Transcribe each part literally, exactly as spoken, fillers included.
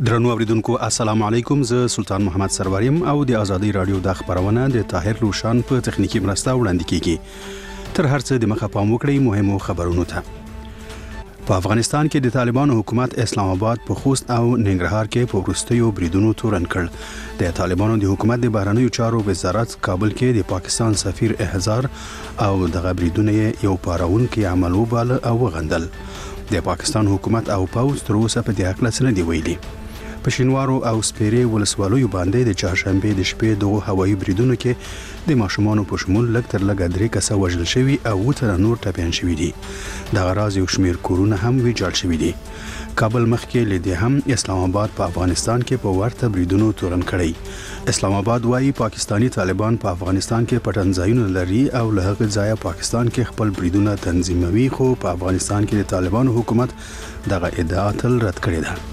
درنو اوریدونکو السلام علیکم، زه سلطان محمد سروریم او د ازادي رادیو د خبرونه د طاهر روشان په تخنیکی مرسته وړاندې کیږي. تر هر څه د مخه پام وکړئ مهمو خبرونو ته. په افغانستان کې د طالبانو حکومت اسلام آباد په خوست او ننګرهار کې په وروستیو بریدونو تورن کړ. د طالبانو د حکومت د بهرنیو چارو وزارت کابل کې د پاکستان سفیر احضار او د غبریدونه یو پاراونکي عمل وباله او غندل. د پاکستان حکومت او پوز تر اوسه په دې اړه څه نه دی ویلي. په شینوارو او سپیرې ولسوالیو باندې د چهارشنبه د شپې دغه هوایي بریدونو کې د ماشومانو په شمول لږ تر لږه درې کسه وژل شوي او وتر نور ټپیان شوي دي. دغه راز یو شمیر کورونه هم ویجاړ شوي دي. کابل مخکې لیدې هم اسلام آباد په افغانستان کې په ورته بریدونو تورن کړی. اسلام آباد وايي پاکستانی طالبان په افغانستان کې پټنځایونه لري او له هغه ځایه پاکستان کې خپل بریدونه تنظیموي، خو په افغانستان کې د طالبانو حکومت دغه ادعا تل رد کړې ده.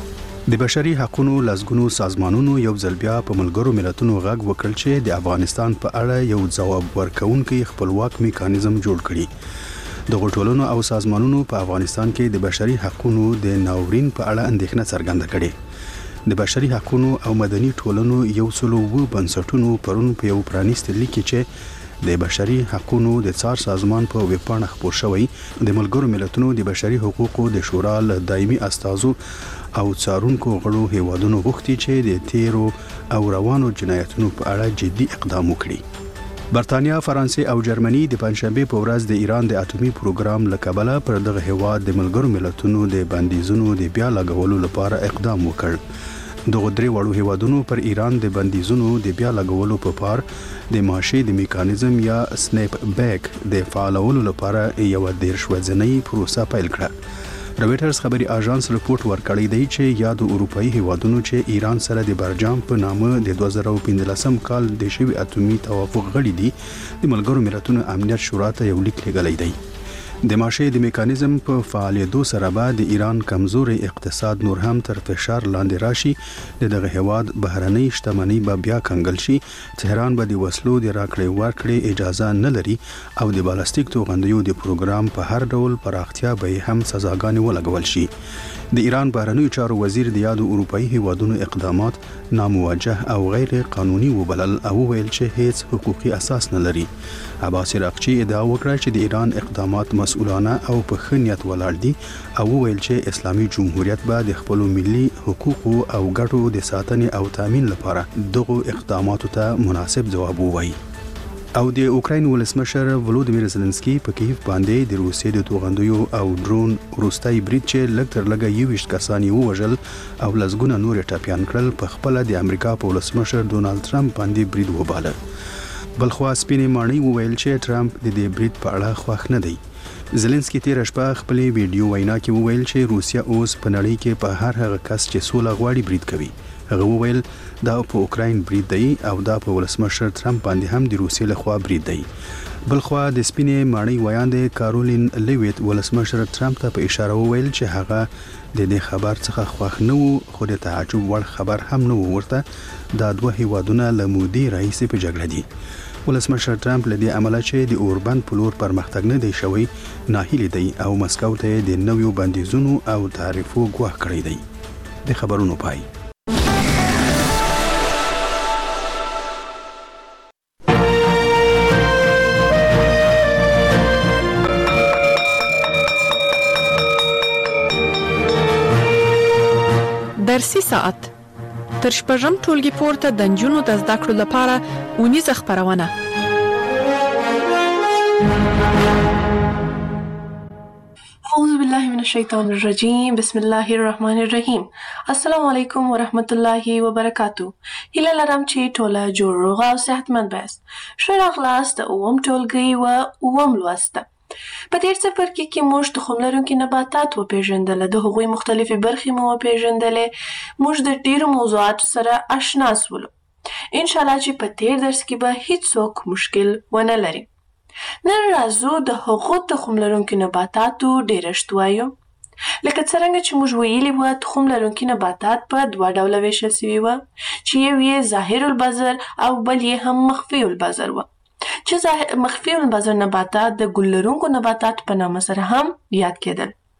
د بشري حقوقو لزګونو سازمانونو یو ځل بیا په ملګرو ملتونو غږ وکړ چې د افغانستان په اړه یو ځواب ورکونکي خپلواک میکانیزم جوړ کړي. د غټولونو او سازمانونو په افغانستان کې د بشري حقوقو د ناورین په اړه اندېښنه څرګنده کړې. د بشري حقوقو او مدني ټولنو یو څلو و بنسټونو پرون په یو پرانیستي لیک کې د بشري حقوقو د څار سازمان په ویبپاڼه خپور شوی. د ملګرو ملتونو د بشري حقوقو د شورا له دایمي استازو او څارونکو غړو هیوادونو غوښتي چې د تیرو او روانو جنایتونو په اړه جدي اقدام وکړي. برتانیا، فرانسې او جرمني د پنځشنبه په ورځ د ایران د اټومي پروګرام له کبله پر دغه هیواد د ملګرو ملتونو د بندیزونو د بیا لګولو لپاره اقدام وکړ. دغه درې وړو هیوادونو پر ایران د بندیزونو د بیا لګولو په پار د معاشي د میکانیزم یا سنیپ بیک د فعالولو لپاره یو دیرش ورځنۍ پروسه پیل کړه. رويټرز خبري اژانس رپورت ورکړی دی چې یادو اروپאי هیوادونو چې ایران سره د برجام په نامه د دوه زره پنځلسم کال د شوی اټومي توافق غړي دي، د ملګرو ملتونو امنیت شورا ته یو لیک لګلی دی. د معاشي د میکانیزم په فعالیتو سره به د ایران کمزوري اقتصاد نور هم تر فشار لاندې راشي. د دغه هیواد بهرنۍ شتمنۍ به بیا کنګل شي. تهران به د وسلو د راکړې ورکړې اجازه نه لري او د بالستیک توغندیو د پروګرام په هر ډول پراختیا به هم سزاګانې ولګول شي. د ایران بهرنیو چارو وزیر د یادو اروپאי هیوادونو اقدامات ناموجه او غیر قانوني وبلل او ویل چې هیڅ حقوقي اساس نه لري. عباس راقچی ادعا وکړه چې د ایران اقدامات مسؤلانه او په ښه نیت ولاړ دي او ویل چې اسلامي جمهوریت به د خپلو ملي حقوقو او ګټو د ساتنې او تامین لپاره دغه اقداماتو ته مناسب ځواب ووایي. او د اوکراین ولسمشر ولودیمیر زلنسکي په کیف باندې د روسیې د توغندیو او ډرون وروستي برید چې لږ تر لږه یوویشت کسان یې ووژل او لسګونه نور ټپیان کړل، په خپله د امریکا په ولسمشر ډونالد ټرمپ باندې برید وباله. بلخوا سپینې ماڼۍ وویل چې ټرمپ د دې برید په اړه خوښ نه دی. زلنسکي تیر شپه خپل ویډیو وینا کې وویل چې روسیا اوس په نړۍ کې په هر هغه کس چې سوله غواړي برید کوي. هغه وویل دا په اوکراین برید دی او دا په ولسمشر ټرمپ باندې هم د روسیې لخوا برید دی. بلخوا د سپینې ماڼۍ ویاند کارولین لیویت ولسمشر ټرمپ ته په اشاره وویل چې هغه د دې خبر څخه خوښ نه وو، خو د تعجب وړ خبر هم نه وو ورته دا دوه هیوادونه له مودې راهیسې په جګړه دي. ولسمشر ټرمپ له دې عمله چې د اوربند په لور پرمختګ نه دی شوی ناهیلی دی او مسکو ته د نویو بندیزونو او تعرفو ګواښ کړی دی. د خبرونو پای. درسي ساعت تر شپږم ټولګي پورته د نجونو د زده کړو لپاره اونیزه خپرونه. اعوذ بالله من الشیطان الرجیم، بسم الله الرحمن الرحیم. السلام علیکم ورحمت الله وبرکاتو. هیله لرم چې ټوله جوړ روغ او صحتمند بست. ښه راغلاست د اووم ټولګي و اووم لوست. په تیر څپرکي کې موږ تخم لرونکي نباتات وپېژندل، د هغوی مختلفې برخې مو وپېژندلې. موږ د ډېرو موضوعاتو سره اشنا سولو. انشاءالله چې په تیر درس کې به هیڅوک مشکل ونه لري. نن راځو د هغو تخم لرونکي نباتاتو ډېرښت وایو. لکه څرنګه چې موږ ویلي وو، تخم لرونکي نباتات په دوه ډوله ویشل سوي وو چې یو یې ظاهر البذر او بل یې هم مخفي البذر وو. چې مخفي البذر نباتات د ګل لرونکو نباتات په نامه سره هم یاد کېدل.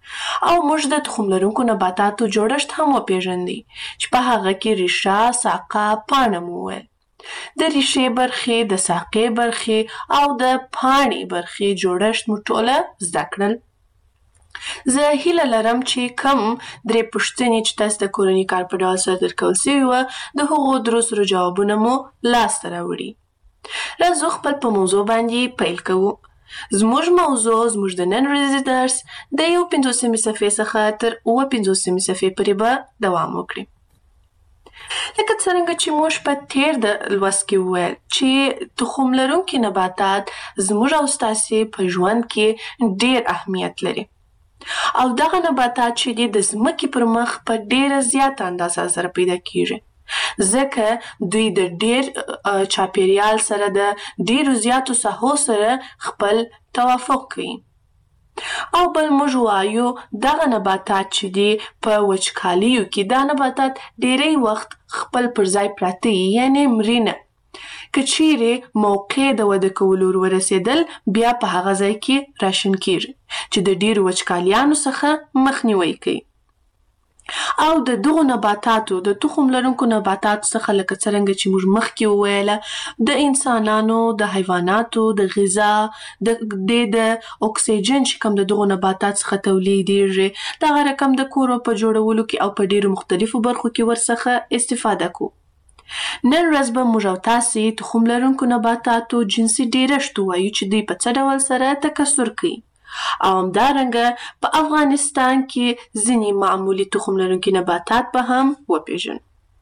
او موږ د تخم لرونکو نباتاتو جوړښت هم وپېژندی چې په هغه کې ریښه، ساقه، پاڼه مو وویل. د ریښې برخې، د ساقې برخې او د پاڼې برخې جوړښت مو ټوله زده کړل. زه هیله لرم چې کم درې پوښتنې چې تاسو د کورني کار په ډول سره درکول سوي وه د هغو درو سرو جوابونه مو لاسته راوړي. راځو خپل په موضوع باندې پیل کوو. زموږ موضوع زموږ د نن ورځې درس د یو پنځوسمې صفحې څخه تر اووه پنځوسمې صفحې پورې به دوام وکړي. لکه څرنګه چې موږ په تیر د لوست کې وویل چې تخم لرونکي نباتات زموږ او ستاسې په ژوند کې ډیر اهمیت لري او دغه نباتات چې دي د ځمکې پر مخ په ډیره زیاته اندازه سره پیدا کیږي ځکه دوی د ډیر چاپیریال سره د ډیرو زیاتو ساحو سره خپل توافق کوي. او بل موږ وایو دغه نباتات چې دي په وچکالیو کې دا نباتات ډیری وخت خپل پر ځای پراته وي یعنی مرینه. که چیرې موقع د وده کولو ور ورسېدل بیا په هغه ځای کې راشن کیږي چې د ډیرو وچکالیانو څخه مخنیوی کوي. او د دغو نباتاتو د تخم لرونکو نباتاتو څخه لکه څرنګه چې موږ مخکې وویله د انسانانو، د حیواناتو د غذا د د اکسیجن چې کوم د دغو نباتات څخه تولیدیږي دغه رقم د کورو په جوړولو کې او په ډیرو مختلفو برخو کې ورڅخه استفاده کوو. نن ورځ به موږ او تاسې تخم لرونکو نباتاتو جنسي ډیرښت ووایو چې دوی په څه ډول سره تکثر کوي. او همدارنګه په افغانستان کې ځینې معمولي تخم لرونکي نباتات به هم وپېژنو.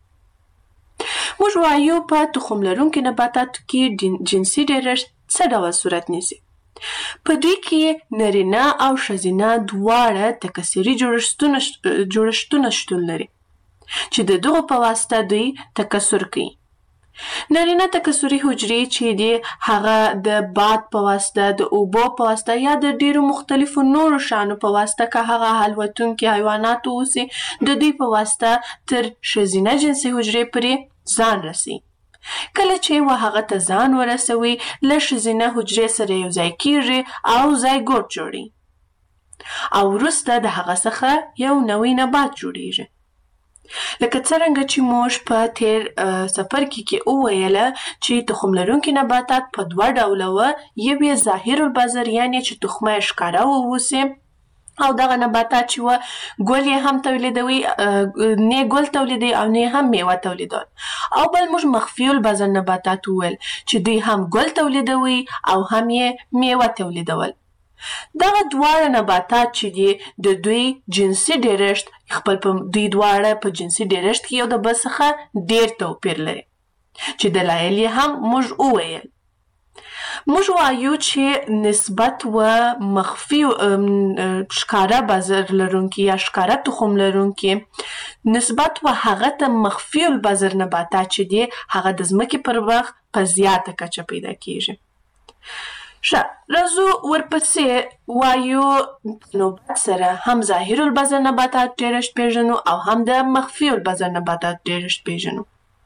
موږ وایو په تخم لرونکي نباتاتو کې جنسي ډیرښت څه ډول صورت نیسي. په دوی کې نرینه او ښځینه دواړه تکثري جوړښتونه شتون لري چې د دغو په واسطه دوی تکثر کوي. نارینه تکثري حجرې چې دي هغه د باد په واسطه، د اوبو په واسطه یا د ډیرو مختلفو نورو شیانو په واسطه که هغه الوتونکي حیوانات اوسي د دوی په واسطه تر ښځینه جنسي حجرې پورې ځان رسي. کله چې و هغه ته ځان ورسوي له ښځینه حجرې سره یو ځای کیږي او زایګوټ جوړي او وروسته د هغه څخه یو نوی نبات جوړیږي. لکه څرنګه چې موږ په تیر څپرکي کې وویله چې تخم لرونکي نباتات په دوه ډوله وه. یو یې ظاهر البذر یعنې چې تخمه یې ښکاره واوسي او دغه نباتات چې وه ګل یې هم تولیدوي، نه ګل تولیدوي او نه هم میوه تولیدول. او بل موږ مخفي البذر نباتات وویل چې دوی هم ګل تولیدوي او هم یې میوه تولیدول. دغه دواړه نباتات چې دي د دوی جنسي ډیرښت خپل په دوی دواړه په جنسي ډیرښت کې یو د بل څخه ډیر توپیر لري چې دلایل یې هم موږ وویل. موږ وایو چې نسبت و مخفي ښکاره بذر لرونکي یا ښکاره تخم لرونکي نسبت و هغه ته مخفي البذر نباتات چې دي هغه د ځمکې پر مخ په زیاته کچه پیدا کیږي. ښه راځو ورپسې وایو نوبت سره هم ظاهر البذر نباتات ډیرښت پیژنو او هم د مخفي البذر نباتات ډیرښت پیژنو.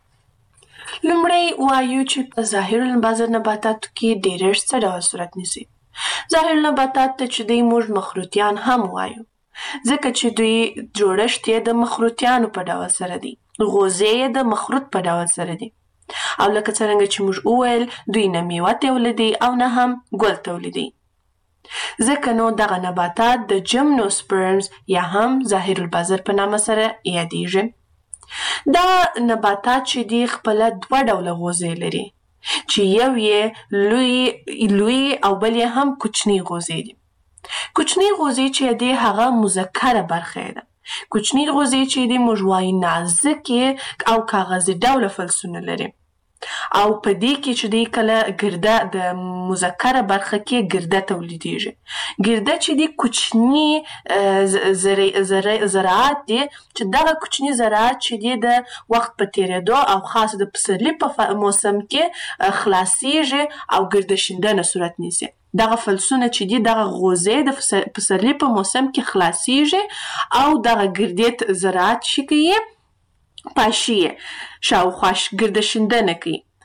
لومړی وایو چې په ظاهر البذر نباتاتو کې ډیرښت څه ډول صورت نیسي. ظاهر نباتات ته چې دوی موږ مخروطیان هم وایو ځکه چې دوی جوړښت یې د مخروطیانو په ډول سره دی، غوزې یې د مخروط په ډول سره دی او لکه څرنګه چې موږ وویل دوی نه میوه تولیدوي او نه هم ګل تولیدوي ځکه نو دغه نباتات د جمنوسپرمز یا هم ظاهر البذر په نامه سره یادیږي. دا نباتات چې دي خپله دوه ډوله غوزې لري چې یو یې لوی لوی او بل یې هم کوچني غوزې دي. کوچني غوزې چې دي هغه مذکره برخه ده. کوچني غوزې چې دي موږ وایو نازکې او کاغذي ډوله فلزونه لري او په دې کې چې دی کله ګرده د مذکره برخه کې ګرده تولیدیږي. ګرده چې دی کوچني زراعت دی چې دغه کوچني زراعت چې دی د وخت په تیریدو او خاص د پسرلي په موسم کې خلاصیږي او ګرده شیندنه صورت نیسي. دغه فلزونه چې دي دغه غوزې د پسرلي په موسم کې خلاصیږي او دغه ګردې زراعت چې کوي پاشي شاوخوا ګرده شیندنه کوي.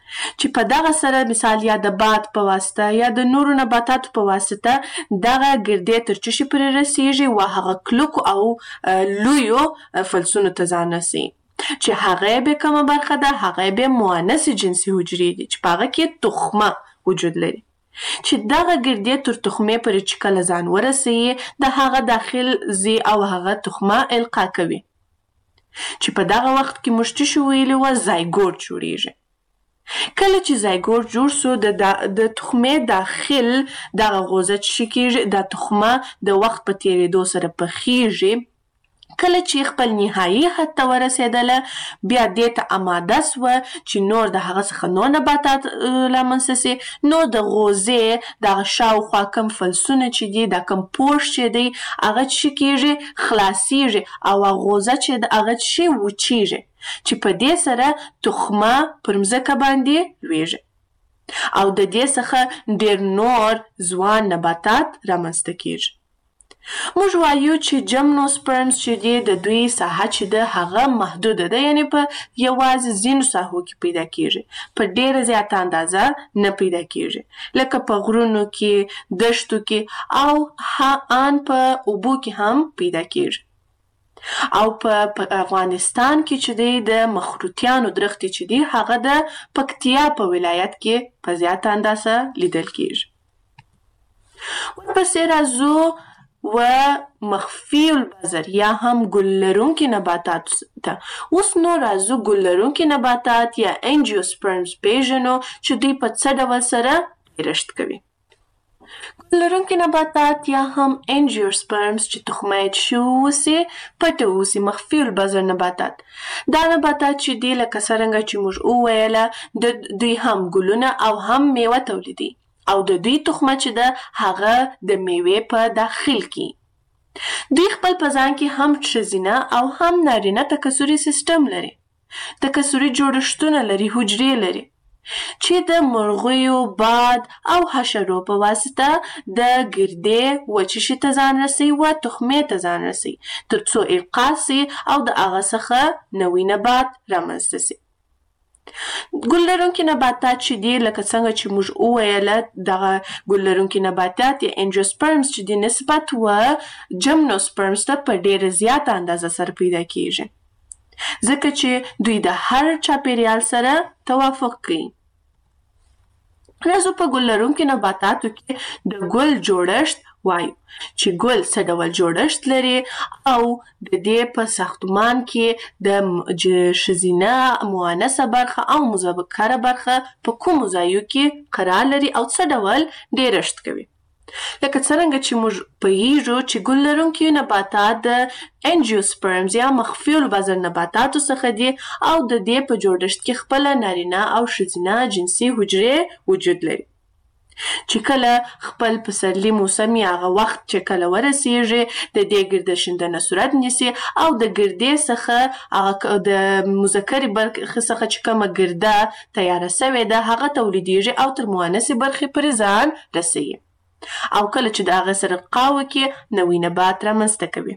چې په دغه سره مثال یا د باد په واسطه یا د نورو نباتاتو په واسطه دغه ګردې تر څه شي پورې رسیږي و هغه کلکو او لویو فلزونو ته ځان رسوي چې هغه به کومه برخه ده، هغه به مؤنث جنسي حجرې دي چې په هغه کې تخمه وجود لري. چې دغه ګردې تر تخمې پورې چې کله ځان ورسوي د هغه داخل ځي او هغه تخمه القا کوي چې په دغه وخت کې موږ څه شو ویلي وه زایګوټ جوړیږي. کله چې زایګوټ جوړ سو د د تخمې داخل دغه غوزه چې شي کېږي د تخمه د وخت په تېرېدو سره پخیږي. کله چې خپل نهایي حد ته ورسېدله بیا دې ته آماده سوه چې نور د هغه څخه نور نباتات رامنځته سي، نو د غوزې دغه شاوخوا کم فلزونه چې دي دا کم پوښ چې دی هغه چې کېږي خلاصیږي او هغه غوزه چې د هغه چې وچیږي چې په دې سره تخمه پر مځکه باندې لویږي او د دې څخه ډېر نور ځوان نباتات رامنځته کېږي. موږ وایو چې جمنوسپرمز چې دی د دوی ساحه چې ده هغه محدوده ده، یعنی په یوازې ځینو ساحو کې پیدا کېږي، په ډېره زیاته اندازه نه پیدا کېږي لکه په غرونو کې، دښتو کې او ان په اوبو کې هم پیدا کېږي. او په افغانستان کې چې دی د مخروطیانو درختې چې دی هغه د پکتیا په ولایت کې په زیاته اندازه لیدل کېږي. ورپسې راځو و مخفی البذر یا هم ګل لرونکي نباتات ته. اوس نو راځو ګل لرونکي نباتات یا انجیوسپرمز پیژنو چې دوی په څه ډول سره پیدایښت کوي. ګل لرونکي نباتات یا هم انجیوسپرمز چې تخمه شي اوسي پټه اوسي مخفی البذر نباتات، دا نباتات چې دي لکه څرنګه چې موږ وویله د دوی هم ګلونه او هم میوه تولیدي او د دوی تخمه چې ده هغه د میوې په داخل کې. دوی خپل په ځان کې هم ښځینه او هم نارینه تکثري سیستم لري، تکثري جوړښتونه لري، حجرې لري چې د مرغیو، باد او حشرو په واسطه د ګردې وچې شي ته ځان رسوي و تخمې ته ځان رسوي تر څو القا سي او د هغه څخه نوی نبات رامنځته سي. ګل لرونکي نباتات چې دي لکه څنګه چې موږ وویله دغه ګل لرونکي نباتات یا انجیوسپرمز چې دي نسبت و جمنوسپرمز ته په ډېره زیاته اندازه سره پیدا کېږي ځکه چې دوی د هر چاپېریال سره توافق کوي. راځو په ګل لرونکي نباتاتو کې د ګل جوړښت وایو چې ګل څه ډول جوړښت لري او د دې په ساختمان کې د ښځینه مؤنثه برخه او مذکره برخه په کومو ځایو کې قرار لري او څه ډول ډیرښت کوي. لکه څرنګه چې موږ پوهیږو چې ګل لرونکي نباتات د انجیوسپرمز یا مخفي البذر نباتاتو څخه دي او د دې په جوړښت کې خپله نارینه او ښځینه جنسي حجرې وجود لري چې کله خپل پسرلي موسمي هغه وخت چې کله ورسیږي د دې ګرده شیندنه صورت نیسي او د ګردې څخه هغه د مذکرې برخې څخه چې کومه ګرده تیاره سوې ده هغه تولیدیږي او تر مؤنثې برخې پورې ځان رسوي او کله چې د هغه سره القا وکړي نوی نبات رامنځته کوي.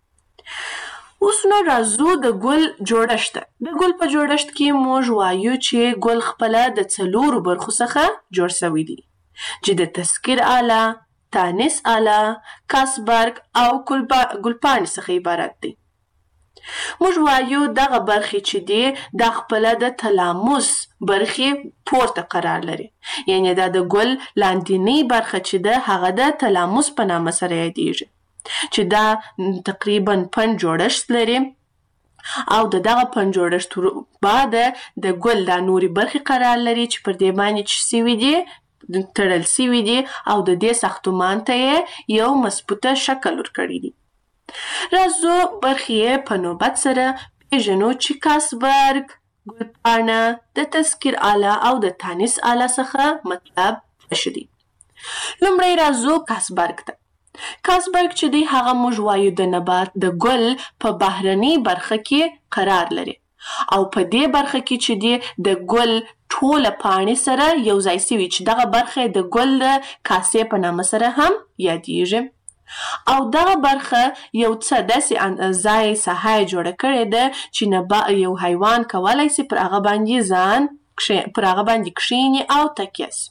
اوس نو راځو د ګل جوړښت ته. د ګل په جوړښت کې موږ وایو چې ګل خپله د څلورو برخو څخه جوړ شوی دی چې د تسکیر آله، تانیس آله، کاسبرګ او ګلپاڼې څخه عبارت دی. موږ وایو دغه برخې چې دي دا خپله د تلاموس برخې پورته قرار لري، یعنی دا د ګل لاندینۍ برخه چې ده هغه د تلاموس په نامه سره یادیږي چې دا تقریبا پنځ جوړښت لري او د دغه پنځ جوړښت بعد د ګل دا نورې برخې قرار لري چې پر دې باندې چې سوي دي تړل سوي دي او د دې ساختمان ته یې یو مثبته شکل ورکړی دی. راځو برخې په نوبت سره پیژنو چې کاسبرګ، ګلپاڼه، د تسکیر آله او د تانیس آله څخه مطلب څه دي. لومړی راځو کاسبرګ ته. کاسبرګ چې دی هغه موږ وایو د نبات د ګل په بهرنۍ برخه کې قرار لري او په دې برخه کې چې دی د ګل ټوله پاڼې سره یو ځای سوي چې دغه برخه د ګل د کاسې په نامه سره هم یادیږي او دغه برخه یو څه داسې ځای ساحه یې جوړه کړې ده چې یو حیوان کولی سي پر هغه باندې ځان پر هغه باندې کښیني او تکیه سي.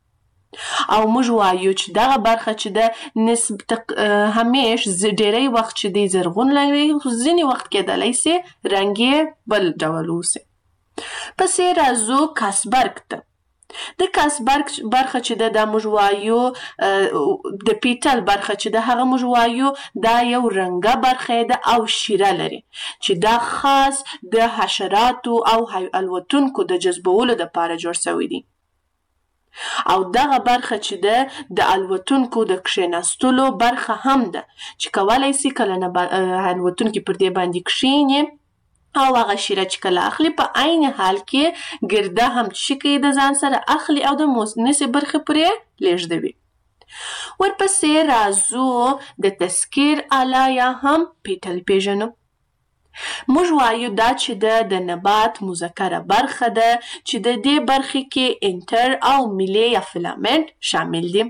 او موږ وایو چې دغه برخه چې د نسبت همیش ډیری وخت چې د زرغون لري، ځینې وخت کېدلی سي رنګ یې بل ډول اوسي. پسې راځو کاسبرګ ته. د کاسبرګ برخه چې ده دا موږ وایو د پیټل برخه چې ده هغه موږ وایو دا یو رنګه برخه ده او شیره لري چې دا خاص د حشراتو او الوتونکو د جذبولو دپاره جوړ سوی دی. او دغه برخه چې ده د الوتونکو د کښېناستلو برخه هم ده چې کولی سي کله الوتونکي پر دې باندې کښېني او هغه شیره چې کله اخلي په عین حال کې ګرده هم چې کوي د ځان سره اخلي او د مونسې برخې پرې لیږدوي. ورپسې راځو د تذکیر آله یا هم پیټل پیژنو. موږ وایو دا چې ده د نبات مذکره برخه ده چې د دې برخې کې انټر او میلې یا فلامنټ شامل دي.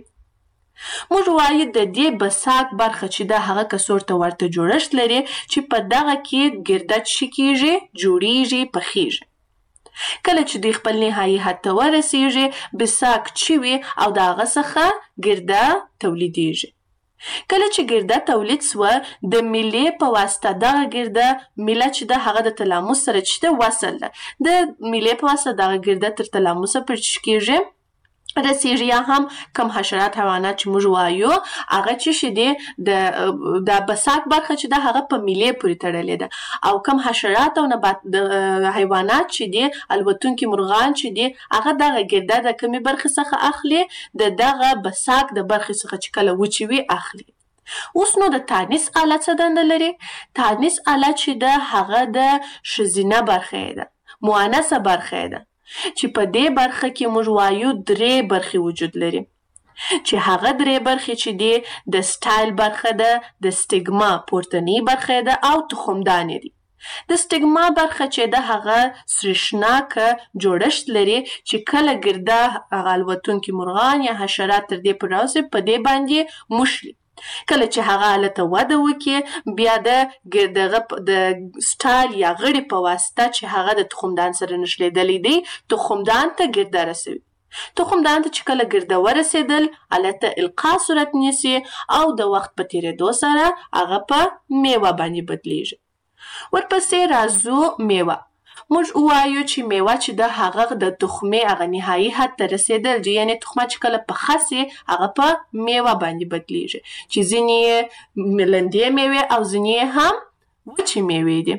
موږ وایو د دې بساک برخه چې ده هغه کڅوړ ته ورته جوړښت لري چې په دغه کې ګرده څه کیږي، جوړیږي، پخیږي. کله چې دوی خپل نهایي حد ته ورسیږي بساک چوي او د هغه څخه ګرده تولیدیږي. کله چې ګرده تولید سوه د میلې په واسطه دغه ګرده میله چې ده هغه د تلاموس سره چې ده وصل ده د میلې په واسطه دغه ګرده تر تلاموسه پورې چې کیږي رسیږي. یا هم کم حشرات حیوانات چې موږ وایو هغه چې شي دی د د بساک برخه چې ده هغه په میلې پورې تړلې ده او کم حشرات او نبات د حیوانات چې دي الوتونکي مرغان چې دي هغه دغه ګرده د کمې برخې څخه اخلي د دغه بساک د برخې څخه چې کله وچوي اخلي. اوس نو د تانیث آله څه دنده لري؟ تانیث آله چې ده هغه د ښځینه برخه ده، مؤنثه برخه ده چې په دې برخه کې موږ وایو درې برخې وجود لري چې هغه درې برخې چې دي د سټایل برخه ده، د سټیګما پورتنۍ برخه ده او تخمدانې دي. د سټیګما برخه چې ده هغه سریښناکه جوړښت لري چې کله ګرده هغه الوتونکي مرغان یا حشرات تر دې پورې راسي په دې باندې موښلي. کله چې هغه هلته وده وکړي بیا د دغه د سټایل یا غړي په واسطه چې هغه د تخمدان سره نښلېدلی دی تخمدان ته ګرده رسوي. تخمدان ته چې کله ګرده ورسېدل هلته القا صورت نیسي او د وخت په تېرېدو سره هغه په میوه باندې بدلیږي. ورپسې راځو میوه. موږ وایو چې میوه چې ده هغه د تخمې هغه نهایي حد ته رسېدل دي، یعنې تخمه چې کله پخه سي هغه په میوه باندې بدلیږي چې ځینې یې لندې میوې او ځینې یې هم وچې میوې دي.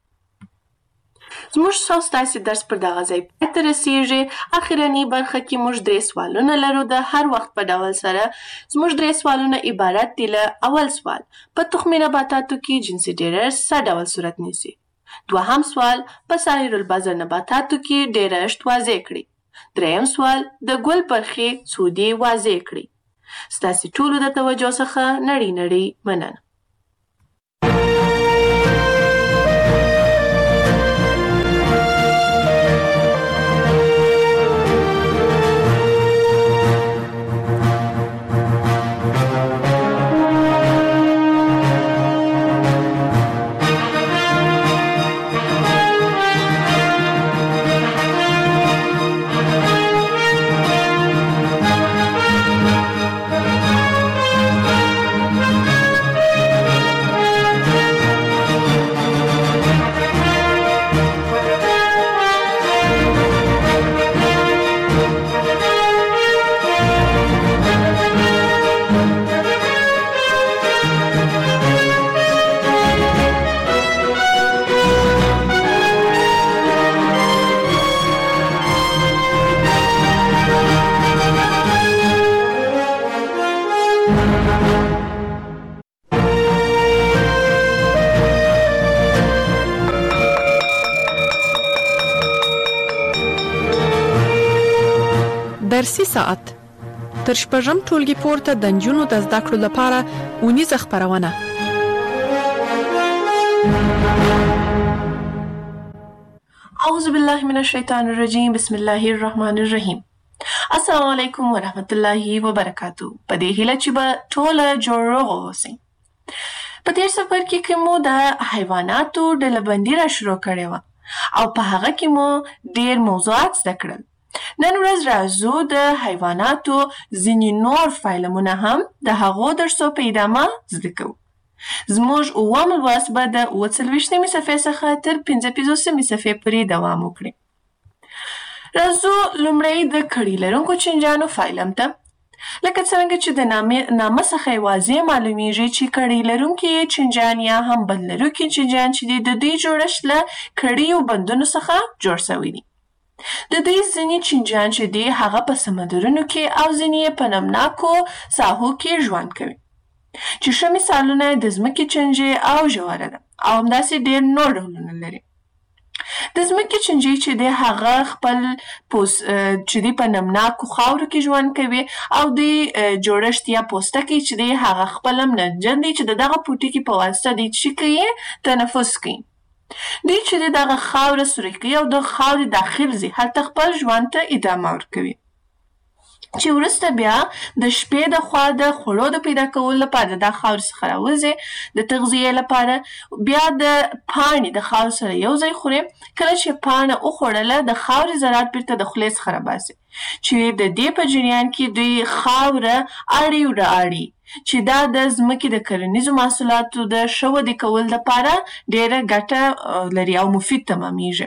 زموږ او ستاسې درس پر دغه ځای پای ته رسېږي. اخرنۍ برخه کې موږ درې سوالونه لرو د هر وخت په ډول سره. زموږ درې سوالونه عبارت دي له اول سوال په تخمي نباتاتو کې جنسي ډېرښت څه ډول صورت نیسي؟ دوهم سوال په سایر البذر نباتاتو کې ډېرښت واضح کړئ. دریم سوال د ګل برخې څو دي واضح کړئ. ستاسې ټولو د توجه څخه نړۍ نړۍ مننه. درسي ساعت تر شپږم ټولګي پورته د نجونو د زده کړو لپاره اونیزه خپرونه. اعوذ بالله من الشیطان الرجیم بسم الله الرحمن الرحیم. السلام علیکم ورحمت الله وبرکاتو. په دې هیله چې به ټوله جوړ روغ اوسئ. په تېر سفر کې که مو د حیواناتو ډلهبندي را شروع کړې وه او په هغه کې مو ډیر موضوعات زده کړل. نن ورځ راځو د حیواناتو ځینې نور فایلمونه هم د هغو درسو په ادامه زده کوو. زموږ اووم لوست به د اووه څلوېښتمې صفحې څخه تر پنځه پنځوسمې صفحې پورې دوام وکړي. راځو لومړی د کړي لرونکو چینجیانو فایلم ته. لکه څرنګه چې د نامې نامه څخه یې واضح معلومیږي چې کړي لرونکي چینجیان یا هم بند لرونکي چینجیان چې دي د دوی جوړښت له کړیو بندونو څخه جوړ شوي دي. د دوی ځینې چینجیان چې دي هغه په سمندرونو کې او ځینې یې په نمناکو ساحو کې ژوند کوي، چې ښه مثالونه یې د ځمکې چینجي او ژوره ده او همداسې ډېر نور ډولونه لري. د ځمکې چینجي چې دی هغه خپل پوس چې دی په نمناکو خاورو کې ژوند کوي او د جوړښت یا پوستکی چې دی هغه خپل هم نمجن دی چې د دغه پوټکي په واسطه دی چې کوي تنفس کوي. دوی چې دی دغه خاوره سوری کوي او د خاورې داخل ځي هلته خپل ژوند ته ادامه ورکوي، چې وروسته بیا د شپې د خوا د خوړو د پیدا کولو لپاره د خاورې څخه راوځي د تغذیې لپاره، بیا د پاڼې د خاورې سره یو ځای خوري. کله چې پاڼه وخوړله د خاورې ذرات بیرته د خولې څخه راباسي، چې د دې په جریان کې دوی خاوره اړي و رااړي، چې دا د ځمکې د کرنیزو محصولاتو د ښه ودې کولو لپاره ډېره ګټه لري او مفید تمامیږي.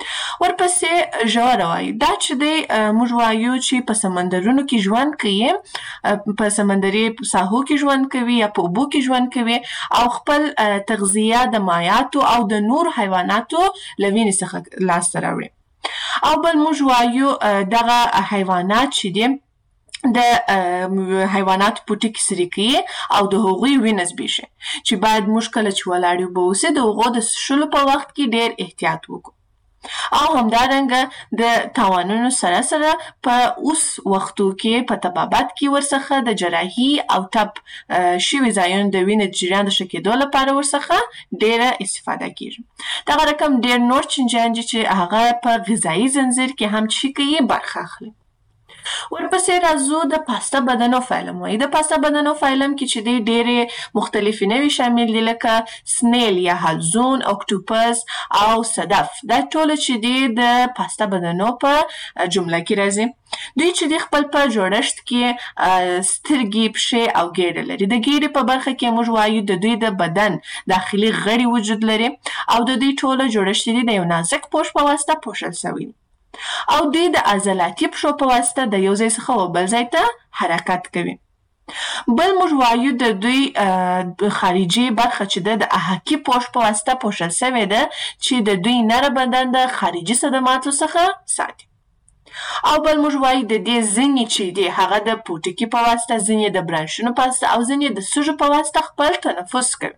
ورپسې ژوره وایي. دا چې دی موږ وایو چې په سمندرونو کې ژوند کوي، په سمندري ساحو کې ژوند کوي یا په اوبو کې ژوند کوي او خپل تغذیه د مایعاتو او د نور حیواناتو له وینې څخه لاسته راوړي. او بل موږ وایو دغه حیوانات چې دي د حیواناتو پوټکي سري کوي او د هغوی وینه زبېښي، چې باید موږ کله چې ولاړ یو به اوسې د هغو د څښلو په وخت کې ډېر احتیاط وکړو. او همدارنګه د تاوانونو سره سره په اوس وختو کې په طبابت کې ورڅخه د جراحي او ټپ شوي ځایونو د وینې د جریان د ښه کېدو لپاره ورڅخه ډېره استفاده کېږي. دغه رقم ډېر نور چینجیان دي چې هغه په غذایي زنځیر کې هم چې کوي برخه اخلي. ورپسې راځو د پاسته بدنو فایلم وایي. د پاسته بدنو فایلم کې چې دی ډېرې مختلفې نوې شامل دي، لکه سنیل یا حلزون، اکټوپس او صدف. دا ټوله چې دی د پاسته بدنو په جمله کې راځي. دوی چې دی خپل په جوړښت کې سترګې، پښې او ګېډه لري. د ګېډې په برخه کې موږ وایو د دوی د بدن داخلي غړي وجود لري او د دوی ټوله جوړښت دی د یو نازک پوښ په واسطه پوښل شوی دی او دوی د عضلاتي پښو په واسطه د یو ځای څخه بل ځای ته حرکت کوي. بل موږ وایو د دوی خارجي برخه چې ده د احاکي پوښ په واسطه پوښل شوې ده، چې د دوی نره بدن د خارجي صدماتو څخه ساتي. او بل موږ وایو د دې ځینې چې دي هغه د پوټکي په واسطه، ځینې د برانشونو په واسطه او ځینې د سږو په واسطه خپل تنفس کوي.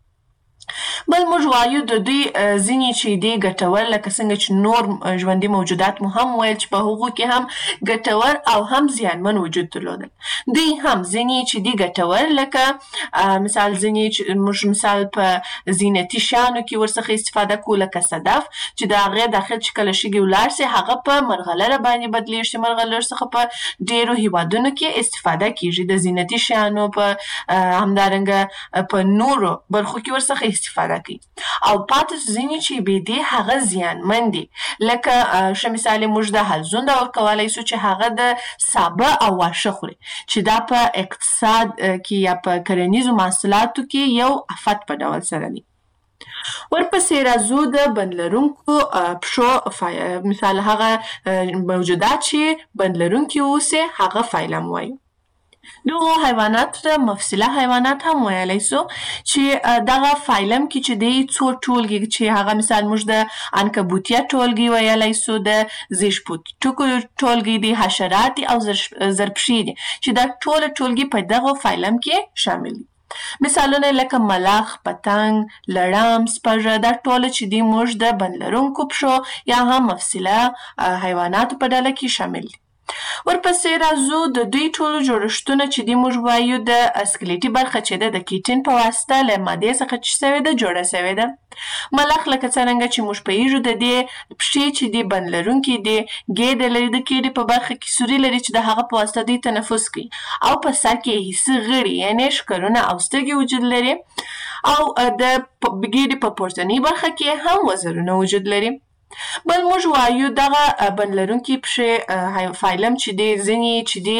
بل موږ وایو د دوی ځینې چې دي ګټور، لکه څنګه چې نور ژوندي موجودات مو هم ویل چې په هغو کې هم ګټور او هم زیانمن وجود درلودل. دوی هم ځینې چې دي ګټور، لکه مثال ځینې چې موږ مثال په زینتي شیانو کې ورڅخه استفاده کوو، لکه صدف چې د هغې داخل چې کله شګې ولاړ سي هغه په مرغلره باندې بدلېږي، چې مرغلره څخه په ډېرو هیوادونو کې استفاده کېږي. د زینتي شیانو په همدارنګه په نورو برخو کې ورڅخه استفاده کوي. او پاتې ځینې چې بې دې هغه زیانمن دي، لکه ښه مثال موږ د حلزون ډول کولی شو چې هغه د سابه او واښه خوري، چې دا په اقتصاد کې یا په کرنیزو محصولاتو کې یو افت په ډول سره دي. ورپسې راځو د بند لرونکو پښو مثال هغه موجودات چې بند لرونکي اوسي هغه فایلم وایو. دغو حیواناتو ته مفصله حیوانات هم ویلی سو، چې دغه فایلم کې چې دی څو ټولګې چې هغه مثال موږ د عنکبوتیه ټولګې ویلی سو، د زیږپوټکو ټولګې دي، حشرات دي او زرپښې دي، چې دا ټوله ټولګې په دغو فایلم کې شامل دي. مثالونه لکه ملخ، پتنګ، لړم، سپږه، دا ټوله چې دی موږ د بند لرونکو پښو یا هم مفصله حیواناتو په ډله کې شامل دي. ورپسې راځو د دوی ټولو جوړښتونه چې دی موږ وایو د اسکلیټي برخه چې ده د کیټین په واسطه له مادې څخه چې سوې ده جوړه سوې ده. ملخ لکه څرنګه چې موږ پوهیږو د دې پښې چې دي بند لرونکي دي، ګېډه لري، د ګېډې په برخه کې سوري لري چې د هغه په واسطه دوی تنفس کوي، او په سر کې حسي غړي یعنې ښکرونه او سترګې وجود لري، او د ګېډې په پورتنۍ برخه کې هم وزرونه وجود لري. بل موږ وایو دغه بند لرونکي پښې فایلم چې دی ځینې چې دی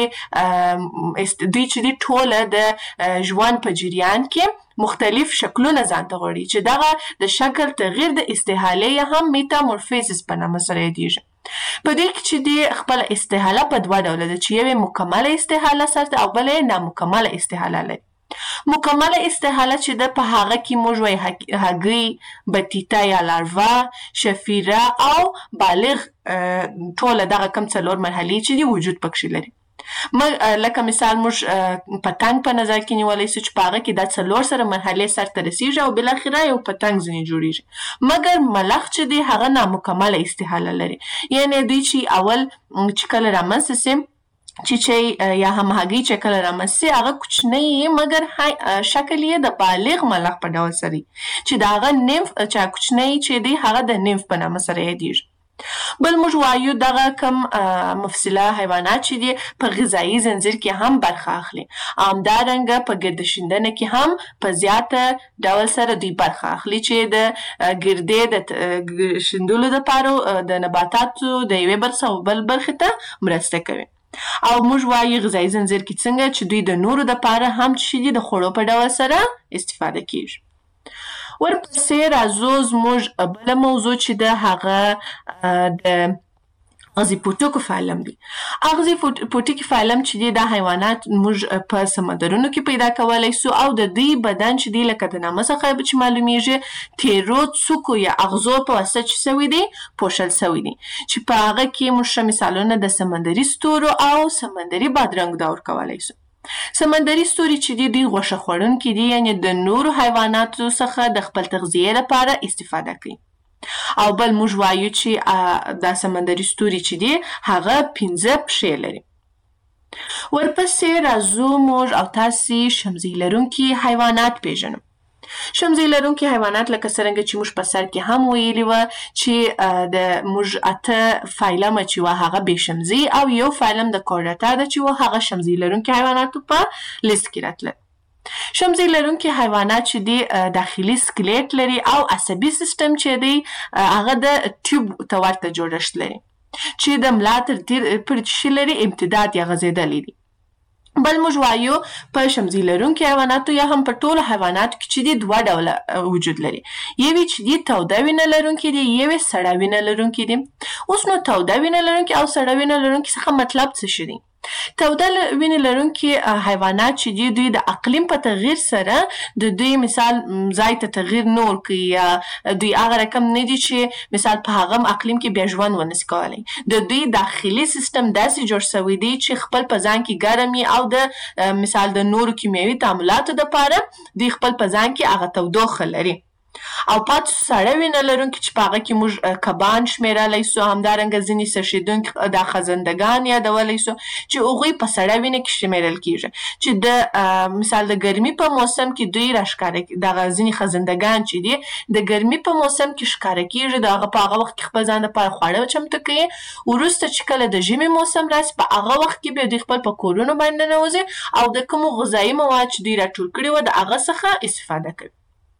دوی چې دی ټوله د ژوند په جریان کې مختلف شکلونه ځانته غواړي چې دغه د شکل تغییر د استحالې یا هم میتامورفیزس په نامه سره یادیږي. په دې کې چې دی خپله استحاله په دوه ډوله ده چې یوې مکمله استحاله سرته او بله یې نامکمله استحاله لري. مکمله استحاله چې ده په هغه کې موږ وایي هګۍ، بطیطه یا لاروا، شفیره او بالغ ټوله دغه کم څلور مرحلې چې دي وجود پکښې لري. لکه مثال موږ پتنګ په نظر کې نیولی سو چې په هغه کې دا څلور سره مرحلې سرته رسیږي او بالاخره یو پتنګ ځینې جوړیږي. مګر ملخ چې دی هغه نامکمله استحاله لري، یعنې دوی چې اول چې کله رامنځته سي چیچی یا هم هګۍ چې کله رامنځته سي هغه کوچنی یې مګر شکل یې د بالغ ملخ په ډول سره چې د هغه نمف چې کوچنی چې دی هغه د نمف په نامه سره یادیږي. بل موږ وایو دغه کم مفصله حیوانات چې دي په غذایي زنځیر کې هم برخه اخلي، همدارنګه په ګرده شیندنه کې هم په زیاته ډول سره دوی برخه اخلي چې د ګردې د شیندلو دپاره د نباتاتو د یوې برخې او بل برخې ته مرسته کوي. او موږ وایو غذایي زنځیر کې څنګه چې دوی د نورو دپاره هم چې دي د خوړو په ډول سره استفاده کیږي. ورپسې راځو زموږ بله موضوع چې ده هغه د اغزي پوټکو فایلم دی. اغزي پوټکي فایلم چې دی دا حیوانات موږ په سمندرونو کې پیدا کولی سو او د دوی بدن چې دی لکه د نامه څخه چې معلومیږي تیرو څوکو یا اغزو په واسطه چې سوي دی پوښل سوي دی چې په هغه کې موږ ښه مثالونه د سمندري ستورو او سمندري بادرنګ دا ورکولی سو. سمندري ستوري چې دي دوی غوښه خوړونکي دي، یعنې د نورو حیواناتو څخه د خپل تغذیې لپاره استفاده کوي. او بل موږ وایو چې دا سمندري ستوري چې دي هغه پنځه پښې لري. ورپسې راځو موږ او تاسې شمزۍ لرونکي حیوانات پیژنو. شمزۍ لرونکي حیوانات لکه څرنګه چې موږ په سر کې هم ویلي وه چې د موږ اته فایلمه چې وه هغه بې شمزۍ او یو فایلم د کورډاتا ده چې وه هغه شمزۍ لرونکي حیواناتو په لیست کې راتله. شمزۍ لرونکي حیوانات چې دی داخلي سکلیټ لري او عصبي سیستم چې دی هغه د ټیوب ته ورته جوړښت لري چې د ملا تر تیر پورې چې لري امتداد یا غځېدلی دی. بل موږ وایو په شمزۍ لرونکي حیواناتو یا هم په ټولو حیواناتو کې چې دی دوه ډوله وجود لري، یوې چې دی توده وینه لرونکي دي، یوې سړه وینه لرونکي دي. اوس نو توده وینه لرونکي او سړه وینه لرونکي څخه مطلب څه شي دی؟ توده وینې لرونکي حیوانات چې دي دوی د اقلیم په تغییر سره د دوی مثال ځای ته تغییر نه ورکوي یا دوی هغه رقم نه دي چې مثال په هغه اقلیم کې بیا ژوند ونسي کولی. د دوی داخلي سیستم داسې جوړ سوی دی چې خپل په ځان کې ګرم وي او د مثال د نورو کیمیاوي تعاملاتو دپاره دوی خپل په ځان کې هغه تودوخه لري. او پاتې سړه وینه لرونکي چې په هغه کې موږ کبان شمیرلی سو، همدارنګه ځینې څښېدونکي دا خزندګان یادولی سو چې هغوی په سړه وینه کې شمیرل کیږي چې د مثال د ګرمي په موسم کې دوی راښکاره دغه ځینې خزندګان چې دي د ګرمي په موسم کې ښکاره کیږي، د هغه په هغه وخت کې خپل ځان دپاره خواړه چمتو کوي. وروسته چې کله د ژمي موسم راسي په هغه وخت کې بیا دوی خپل په کورونو باندې ننوځي او د کومو غذایي مواد چې دوی راټول کړي وه د هغه څخه استفاده کوي.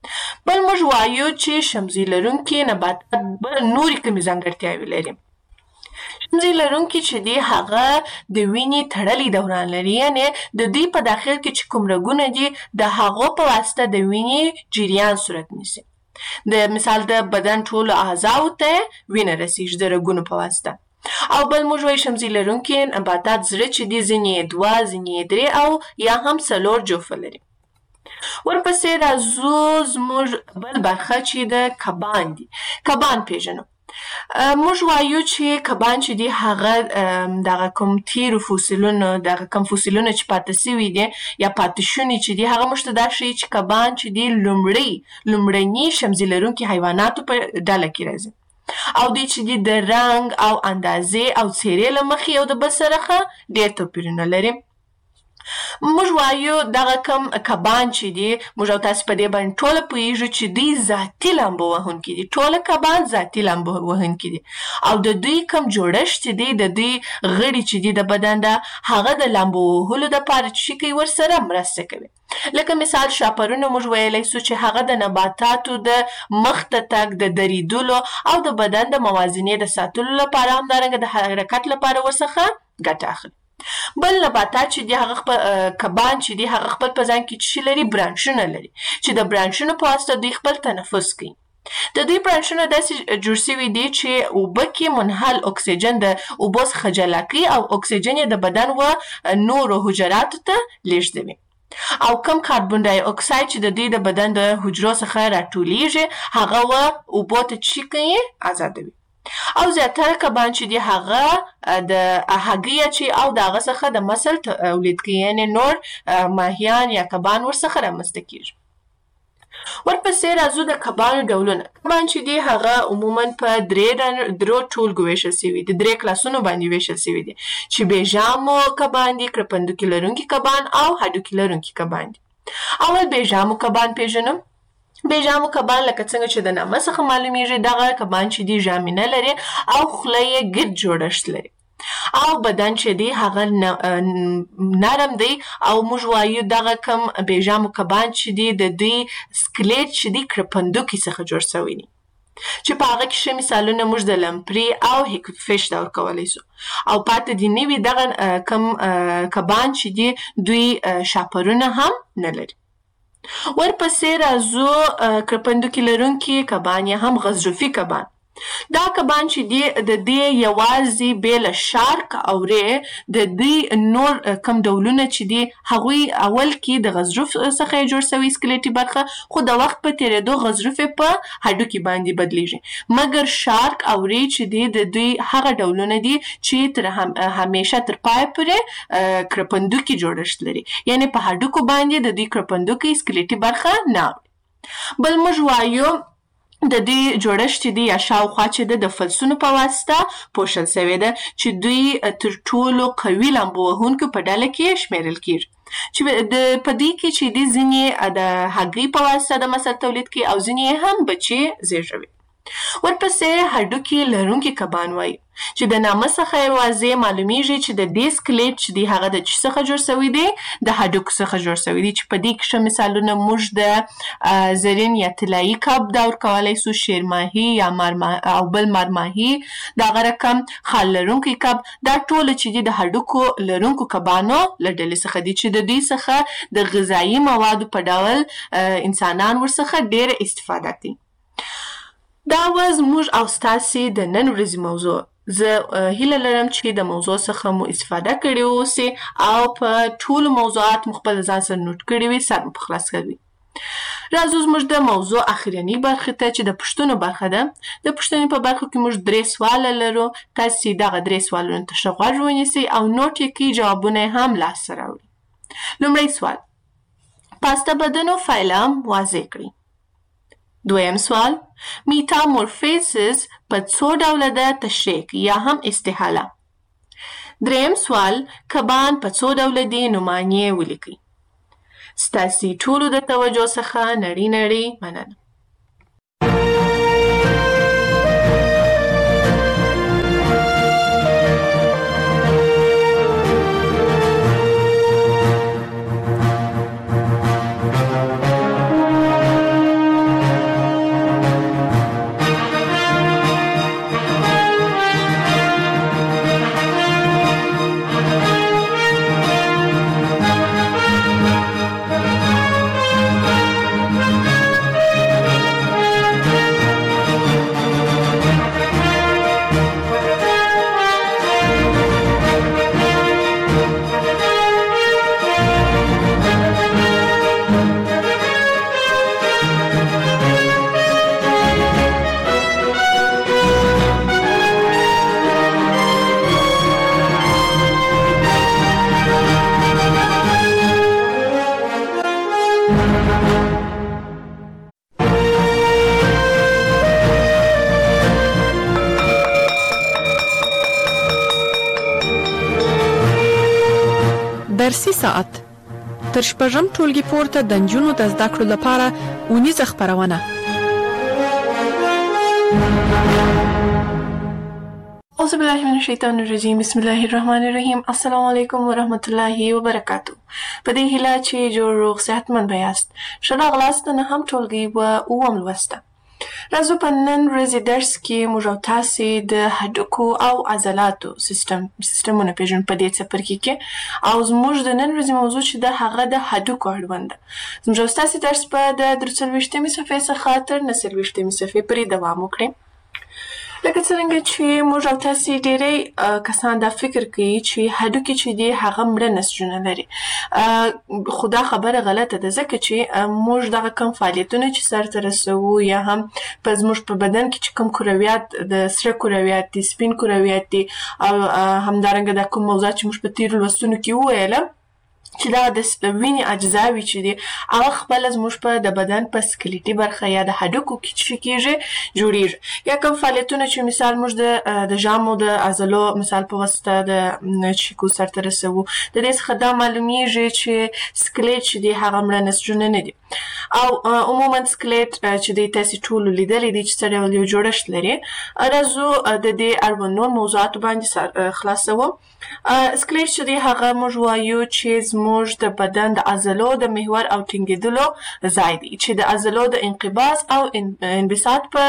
بل موږ وایو چې شمزۍ لرونکي نباتات نورې کومې ځانګړتیاوې لري. شمزۍ لرونکي چې دی هغه د وینې تړلی دوران لري، یعنې د دوی په داخل کې چې کوم رګونه دي د هغو په واسطه د وینې جریان صورت نیسي. د مثال د بدن ټولو اعضاو ته وینه رسیږي د رګونو په واسطه. او بل موږ وایو شمزۍ لرونکي نباتات زړه چې دي ځینې دوه ځینې درې او یا هم څلور جوفه لري. ورپسې راځو زموږ بل برخه چې د کبان دي. کبان پیژنو. موږ وایو چې کبان چې دي هغه دغه کوم تیرو فوسیلونو دغه کوم فوسیلونه چې پاتې سوي دي یا پاتې شوني چې دي هغه موږ ته دا ښیي چې کبان چې دي لومړی لومړني شمزۍ لرونکي حیواناتو په ډله کې راځي. او دوی چې دي د رنګ او اندازې او څیرې له مخې یو د بل سره ښه ډېر توپیرونه لري. موږ وایو دغه کم کبان چې دي موږ او تاسې په دې باندې ټوله پوهېږو چې دوی ذاتي لامبو وهونکي دي. ټوله کبان ذاتي لامبو وهونکي دي او د دوی کم جوړښت چې دی د دوی غړي چې دي د بدن ده هغه د لامبو وهلو دپاره چې کوي ورسره مرسته کوي. لکه مثال شاپرونه موږ ویلی سو چې هغه د نباتاتو د مخته تګ د دریدلو او د بدن د موازنې د ساتلو لپاره همدارنګه د حرکت لپاره ورڅخه ګټه اخلي. بل نباتات چې دي هغه خپل کبان چې دي هغه خپل په ځان کې څه لري برانشونه لري چې د برانشونو په واسطه دوی خپل تنفس کوي. د دوی برانشونه داسې جوړ شوي دي چې اوبه کې منحل اکسیجن د اوبو څخه جلا کوي او اکسیجن یې د بدن و نورو حجراتو ته لیږدوي او کم کاربن ډای اکساید چې د دوی د بدن د حجرو څخه راټولیږي هغه و اوبو ته څه کوي ازادوي. او زیاتره کبان چې دي هغه د هګۍ چې او د هغه څخه د مسل تولید کوي یعنې نور ماهیان یا کبان ورڅخه رامنځته کېږي. ورپسې راځو د کبانو ډولونه. کبان چې دي هغه عموما په درې درو ټولګو ویشل سوي دي، درې کلاسونو باندې ویشل سوي دي چې بېژامو کبان دي، کرپندوکي لرونکي کبان او هډوکي لرونکي کبان دي. اول بېژامو کبان پېژنم. بېژامو کبان لکه څنګه چې د نامه څخه معلومیږي دغه کبان چې دي ژامې نه لري او خوله یې ګرد جوړښت لري او بدن چې دی هغه نرم دی او موږ وایو دغه کم بېژامو کبان چې دي د دوی سکلیټ چې دی کرپندوکي څخه جوړ شوی دي چې په هغه کې ښه مثالونه موږ د لمپري او هیکفش ته ورکولی سو او پاتې دي نوي دغه کم کبان چې دي دوی شاپرونه هم نه لري. ورپسې راځو کرپندوکي لرونکي کبان یا هم غضروفي کبان. دا کبان چې دي د دې یوازې بې له شارک او ری د دوی نور کم ډولونه چې دي هغوی اول کې د غضروف څخه یې جوړ شوي سکلیټي برخه خو د وخت په تېرېدو غضروف یې په هډوکي باندې بدلیږي مګر شارک او ری چې دي د دوی هغه ډولونه دي چې تر همیشه تر پایه پورې کرپندوکي جوړښت لري یعنې په هډوکو باندې د دوی کرپندوکي سکلیټي برخه نه بل موږ وایو د دوی جوړښت چې دی یا شاوخوا چې ده د فلسونو په واسطه پوښل سوی ده چې دوی تر ټولو قوي لامبو وهونکو په ډله کې شمیرل کېږي چې په دوی کې چې دی ځینې د هګۍ په واسطه د مسل تولید کوي او ځینې هم بچې زیږوي. ورپسې هډوکي لرونکي کبان وایي چې د نامه څخه یې واضح معلومیږي چې د دې سکلیټ چې دی هغه د څه څخه جوړ شوی دی د هډوکو څخه جوړ شوی دی چې په دې کې ښه مثالونه موږ د زرین یا طلایي کب دا ورکولی سو شیرماهي یا او بل مارماهي دغه رقم خال لرونکی کب دا ټوله چې دي د هډوکو لرونکو کبانو له ډلې څخه دي چې د دوی څخه د غذایي موادو په ډول انسانان ورڅخه ډېره استفاده کوي. دا و زموږ او ستاسې د نن ورځې موضوع. زه هیله لرم چې د موضوع څخه مو استفاده کړې اوسئ او په ټولو موضوعات مو خپل ځان سره نوټ کړي وي سر مو په خلاص کړي. راځو زموږ د موضوع اخرنۍ برخې ته چې د پوښتنو برخه ده. د پوښتنې په برخه کې موږ درې سواله لرو. تاسې دغه درې سوالونو ته ښه غوږ ونیسئ او نوټ یې کړئ جوابونه یې هم لاسته راوړئ. لومړی سوال پاسته بدنو فعله واضح کړئ. دویم سوال میتامورفیزس په څو ډوله ده تشریح یا هم استحاله. دریم سوال کبان په څو ډوله دي نومانې ولیکئ. ستاسې ټولو د توجه څخه نړۍ نړۍ مننه. ساعت تر شپږم ټولګي پورته د نجونو د زده کړو لپاره اونیزه خپرونه. اعوذ بالله من الشیطان الرجیم. بسم الله الرحمن الرحیم. السلام علیکم ورحمت الله وبرکاتو. په دې هیله چې جوړ روغ صحتمند به یاست. ښه راغلاست د نهم ټولګي و اووم لوست ته. راځو په نن ورځې درس کې موږ او تاسې د هډوکو او عضلاتو سیستم سیستمونه پېژنو په دې څپرکي کې، او زموږ د نن ورځې موضوع چې د هغه د هډوکو اړوند ده. زموږ او ستاسې درس به د درې څلوېښتمې صفحې څخه تر نهه څلوېښتمې صفحې پورې دوام وکړي. لکه څرنګه چې موږ او تاسې ډېری کسان دا فکر کوي چې هډوکي چې دي هغه مړه نسجونه لري، خو دا خبره غلطه ده، ځکه چې موږ دغه کم فعالیتونه چې سرته رسوو یا هم په زموږ په بدن کې چې کوم کرویات د سره کرویات دي، سپین کرویات دي، او همدارنګه دا کوم موضوعات چې موږ په تېرو لوستونو کې وویله چې دا د وینې اجزاوې چې دي هغه خپله زموږ په د بدن په سکلیټي برخه یا د هډوکو کې چې کېږي جوړېږي. یا کوم فعالیتونه چې مثال موږ د د ژامو د عضلو مثال په واسطه د چیکو سرته رسوو، د دې څخه دا معلومیږي چې سکلیټ چې دی هغه مړه نسجونه نه دي. او عموما سکلیټ چې دی تاسې ټولو لیدلی دی چې څه ډول یو جوړښت لري. راځو د دې اړوند نور موضوعاتو باندې خلاصوو. سکلیټ چې دی هغه موږ وایو چې زموږ د بدن د عضلو د محور او ټینګېدلو ځای دی، چې د عضلو د انقباض او انبساط په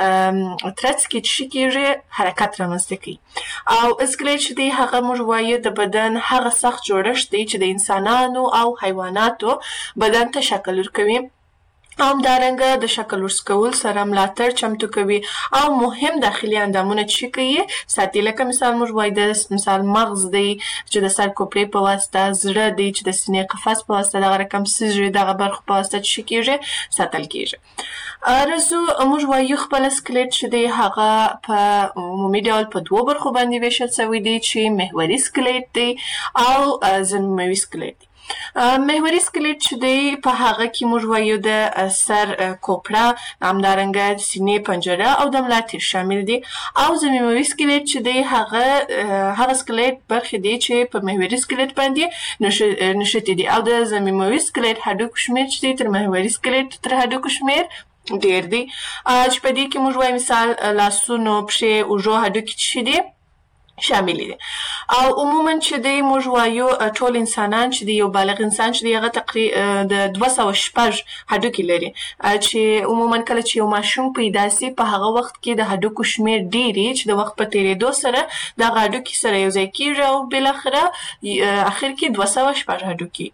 ترڅ کې چې کېږي حرکت رامنځته کوي. او سکلیټ چې دی هغه موږ وایو د بدن هغه سخت جوړښت دی چې د انسانانو او حیواناتو بدن ته شکل ورکوي، او همدارنګه د شکل ورکول سره ملاتړ چمتو کوي، او مهم داخلي اندامونه چې کوي ساتي. لکه مثال موږ وایو د مثال مغز دی چې د سر کوپړې په واسطه، زړه دی چې د سینې قفس په واسطه، دغه رقم سږي دغه برخو په واسطه چې کېږي ساتل کېږي. راځو موږ وایو خپله سکلیټ چې دی هغه په عمومي ډول په دوو برخو باندې ویشل شوی دی، چې محوري سکلیټ دی او ضمیموي سکلیټ دی. محوري سکلیټ چې دی په هغه کې موږ وایو د سر کوپړه، همدارنګه سینې پنجره او د ملا تیر شامل دي. او ضمیموي سکلیټ چې دی هغه هغه سکلیټ برخې دي چې په محوري سکلیټ باندې نښتي دي، او د ضمیموي سکلیټ هډوکو شمېر چې دی تر محوري سکلیټ تر هډوکو شمېر ډېر دی. چې په دې کې موږ وایو مثال لاسونو، پښې، اوږو هډوکي چې دي شامل دي. او عموما چې دی موږ وایو ټول انسانان چې دی یو بالغ انسان چې دی هغه تقریبا د دوه سوه شپږ هډوکي لري، چې عموما کله چې یو ماشوم پیدا سي په هغه وخت کې د هډوکو شمېر ډېر وي، چې د وخت په تېرېدو سره دغه هډوکي سره یو ځای کېږي او بالاخره اخر کې دوه سوه شپږ هډوکي.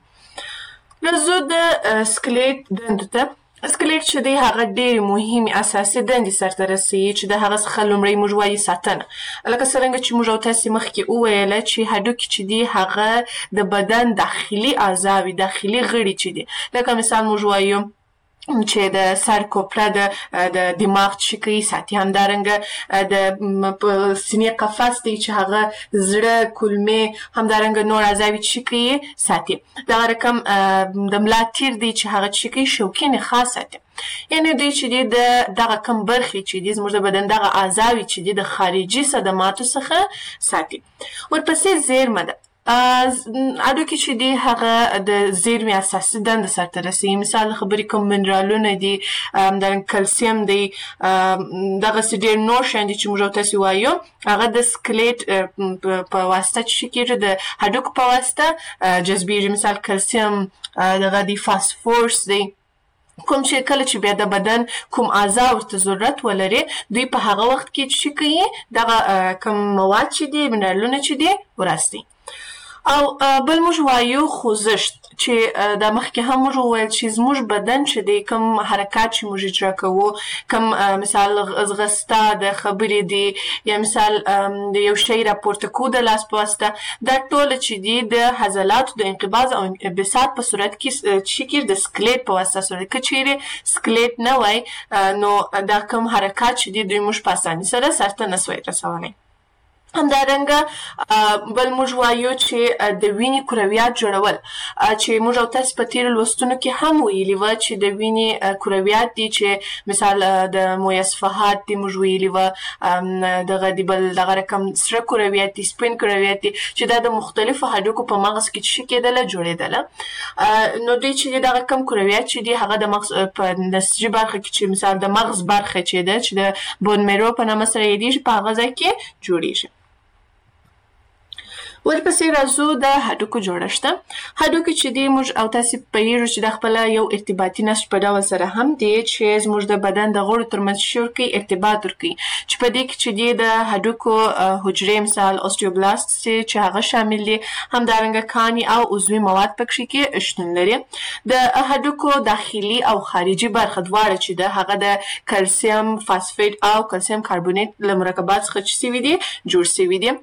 راځو د سکلیټ دندو ته. سکلیټ چې دی هغه ډېرې مهمې اساسي دندې سرته رسوي، چې د هغه څخه لومړی موږ وایو ساتنه. لکه څرنګه چې موږ او تاسې مخکې وویله چې هډوکي چې دي هغه د بدن داخلي اعضا وي، داخلي غړي چې دي. لکه مثال موږ وایو چې د سر کوپړه د د دماغ چې کوي ساتي، همدارنګه د سینې قفس دی چې هغه زړه، کولمې، همدارنګه نور اعضاوې چې کوي ساتي. دغه رقم د ملا تیر دی چې هغه چې کوي شوکي نخاع ساتي. یعنې دوی چې دي د دغه کم برخې چې دي زموږ د بدن دغه اعضاوې چې دي د خارجي صدماتو څخه ساتي. ورپسې زیرمه ده. هډوکي چې دي هغه د زیرمې اساسي دنده سرته رسوي. مثال خبرې کوم منرالونه دي، همدارنګه کلسیم دی، دغسې ډېر نور شیان دي چې موږ او تاسې وایو هغه د سکلیټ په واسطه چې کېږي د هډوکو په واسطه جذبېږي. مثال کلسیم دغه دی، فاسفورس دی، کوم چې کله چې بیا د بدن کوم اعضا ورته ضرورت ولري دوی په هغه وخت کې چې کوي دغه کوم مواد چې دي، منرالونه چې دي وراسي. او بل موږ وایو خوځښت، چې دا مخکې هم موږ وویل چې زموږ بدن چې دی کوم حرکات چې موږ اجرا کوو، کوم مثال ځغسته د خبرې دی، یا مثال د یو شی راپورته کوو د لاس په واسطه، دا ټوله چې دي د عضلاتو د انقباض او انبساط په صورت کې چې کېږي د سکلیټ په واسطه صورت. که چیرې سکلیټ نه وای نو دا کوم حرکات چې دي دوی موږ په اسانۍ سره سرته نسوای رسولی. همدارنګه بل موږ وایو چې د وینې کرویات جوړول چې موږ او تاسو په تیرو لوستونو کې هم ویلي وو چې د وینې کرویات دي چې مثال د مویصفحات دي موږ ویلي وو دغه د بل دغه رقم سره کرویات دي سپین کرویات دي چې دا د مختلفو هډوکو په مغز کې چې کېدله جوړېدله نو دوی چې دغه کم کرویات چې دي هغه د مغز په نسجي برخه کې چې مثال د مغز برخه چې ده چې د بون میرو په نامه سره یادېږي په هغه ځای کې جوړېږي. ورپسې راځو د هډوکو جوړښت. هډوکي چې دي موږ او تاسو پوهیږو چې د خپل یو ارتباطي نسج په ډول سره هم دي چې زموږ د بدن د غړو ترمنځ شورکي ارتباط ورکوي چې په دې کې چې دي د هډوکو حجرې مثال اوستیوبلاست چې هغه شامل دي همدارنګه کاني او عضوي مواد پکې کې شتون لري. د هډوکو داخلي او خارجي برخه دواړه چې ده هغه د کلسیم فاسفیت او کلسیم کاربونیت له مرکبات څخه چې سوي دي جوړ سوي دي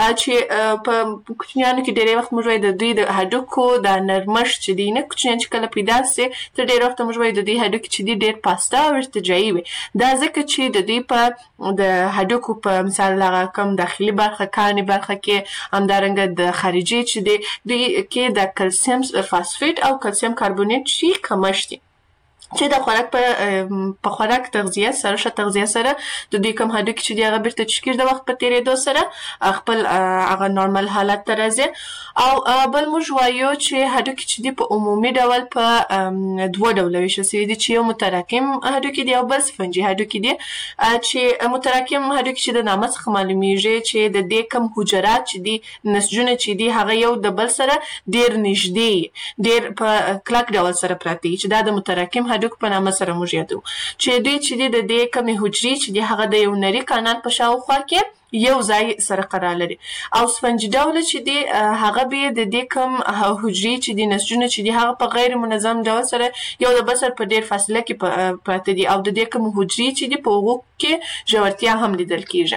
چې په کوچنیانو کې ډېری وخت موږ وایو د دوی د هډوکو د نرمښت چې دی نه کوچنیان چې کله پیدا سي تر ډېر وخت موږ وایو د دوی هډوکي چې دي ډېر پاسته او ارتجاعي وي. دا ځکه چې د دوی په د هډوکو په مثال هغه کم داخلي برخه کاني برخه کې همدارنګه د خارجي چې دی دوی کې د کلسیم فاسفیت او کلسیم کاربونیت شي کمښت دي چې د خوراک په په خوراک تغذیه سره ښه تغذیه سره د دې کوم هډوکي چې دی هغه بیرته چکیر د وخت په تیریدو سره خپل هغه نورمال حالت ته راځي. او بل موږ وایو چې هډوکي چې دی په عمومي ډول په دوه ډوله ویشل سوي دي چې یو متراکم هډوکي دی او بل سفنجي هډوکي دي چې متراکم هډوکي چې د نامه څخه معلومیږي چې د دې کوم حجرات چې دي نسجونه چې دي هغه یو د بل سره ډېر نږدې ډېر په کلک ډول سره پراته دي چې دا د متراکم هډوکو په نامه سره موږ یادو چې دوی چې دي د دې کمې حجرې چې دي هغه د یو نري کانال په شاوخوا کې یو ځای سره قرار لري. او سفنجي ډوله چې دي هغه به د دې کم حجرې چې دي نسجونه چې دي هغه په غیر منظم ډول سره یو د بل سره په ډېر فاصله کې پراته دي او د دې کم حجرې چې دي په هغو کې ژورتیا هم لیدل کېږي.